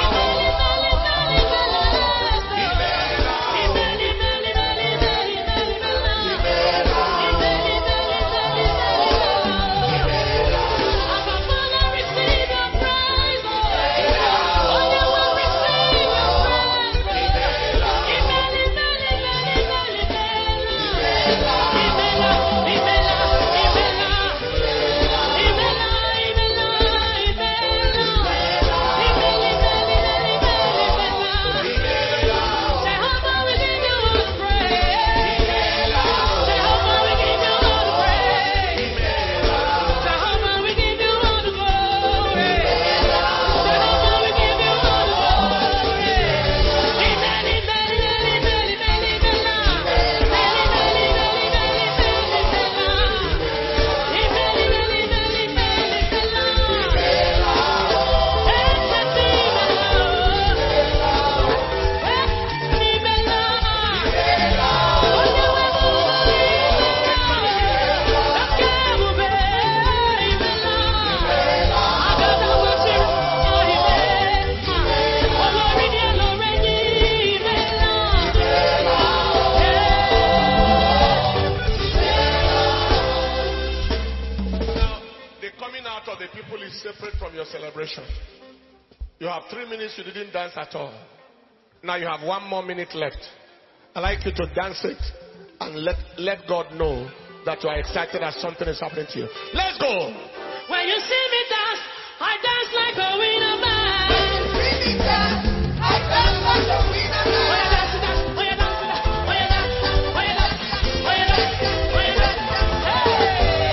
Separate from your celebration. You have three minutes, you didn't dance at all. Now you have one more minute left. I'd like you to dance it and let, let God know that you are excited that something is happening to you. Let's go! When you see me dance, I dance like a winner man. When you see me dance, I dance like a winner man. When you dance, dance, when you dance, when you dance, when you dance, when you dance, when you dance. Hey,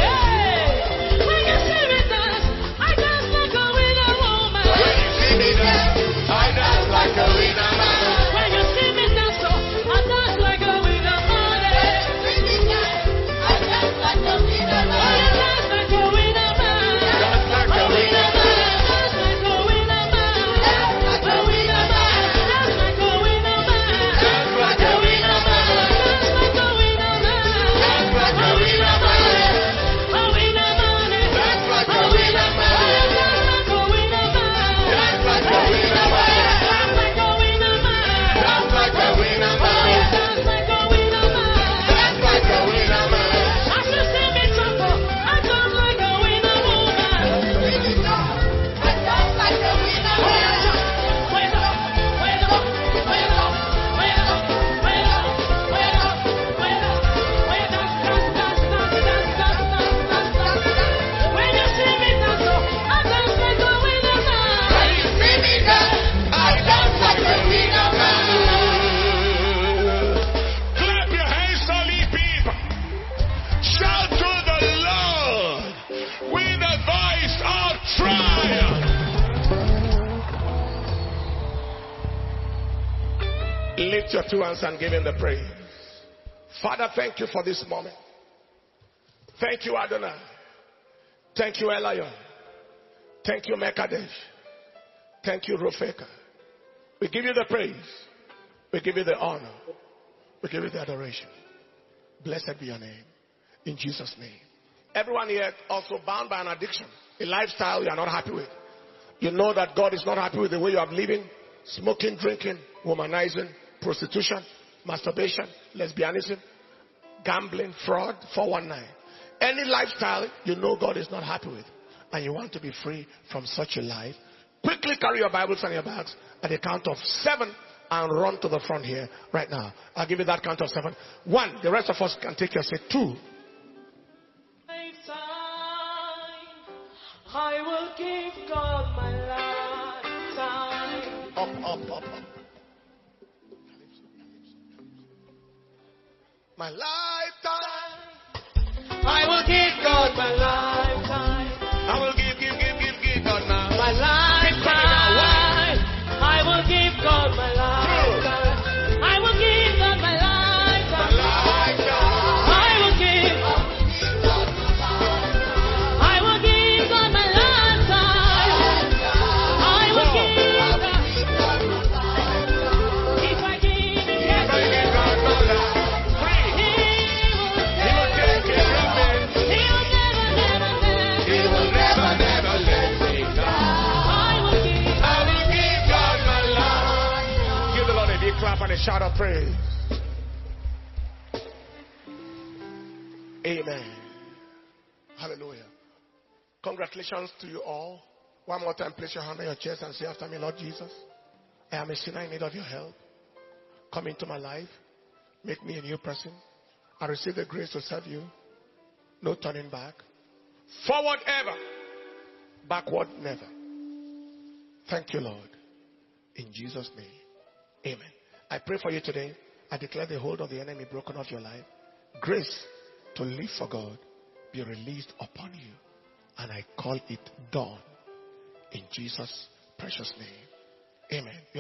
hey. When you see me dance, I dance like a winner woman. When you see me dance, I dance like a winner man. When you see me dance, so I dance like a winner man. When you see me dance, I dance like a winner man. When you dance like a winner man. Dance like a winner man. Dance like a winner man. Dance like a winner man. Dance like a winner man. Dance like a winner man. Dance like a winner man. Dance like a winner man. A winner man. Dance like a winner man. Dance like a winner man. Dance like a winner man. Dance like a winner man. Dance like a winner man. Dance like a winner man. Dance like a winner man. As you see me tumble, I dance like a winner woman. When you dance, I dance like a winner man. Wait up, wait up, wait up, wait up, wait up, wait up, wait up, wait up, dance, dance, dance, dance, dance, dance, dance, dance, dance. When you see me dance, I dance like a winner man. When you see me dance, I dance like a winner man. Clap your hands, all ye people. Shout to the Lord with a voice of triumph. Lift your two hands and give him the praise. Father, thank you for this moment. Thank you, Adonai. Thank you, Elion. Thank you, Mekadesh. Thank you, Rofeka. We give you the praise. We give you the honor. We give you the adoration. Blessed be your name. In Jesus' name. Everyone here also bound by an addiction, a lifestyle you are not happy with. You know that God is not happy with the way you are living. Smoking, drinking, womanizing, prostitution, masturbation, lesbianism, gambling, fraud, four one nine. Any lifestyle you know God is not happy with and you want to be free from such a life, quickly carry your Bibles and your bags at the count of seven and run to the front here right now. I'll give you that count of seven. One, the rest of us can take your seat. Two, Lifetime, I will give God my lifetime. up, up, up, up. My lifetime. my lifetime. I will give, give, give, give, give God now. My lifetime. I will give God my lifetime. I will give God my lifetime. I will give. I will give God my lifetime. I will give God. If I give it, If I give God my life, free, He He will take care of me. He will never, never, never. He will never, never let me down. I will give. I will give God my life. Give the Lord a big clap and a shout of praise. Amen. Hallelujah. Congratulations to you all. One more time, place your hand on your chest and say after me, Lord Jesus, I am a sinner in need of your help. Come into my life. Make me a new person. I receive the grace to serve you. No turning back. Forward ever. Backward never. Thank you, Lord. In Jesus' name. Amen. I pray for you today. I declare the hold of the enemy broken off your life. Grace to live for God be released upon you. And I call it done. In Jesus' precious name. Amen.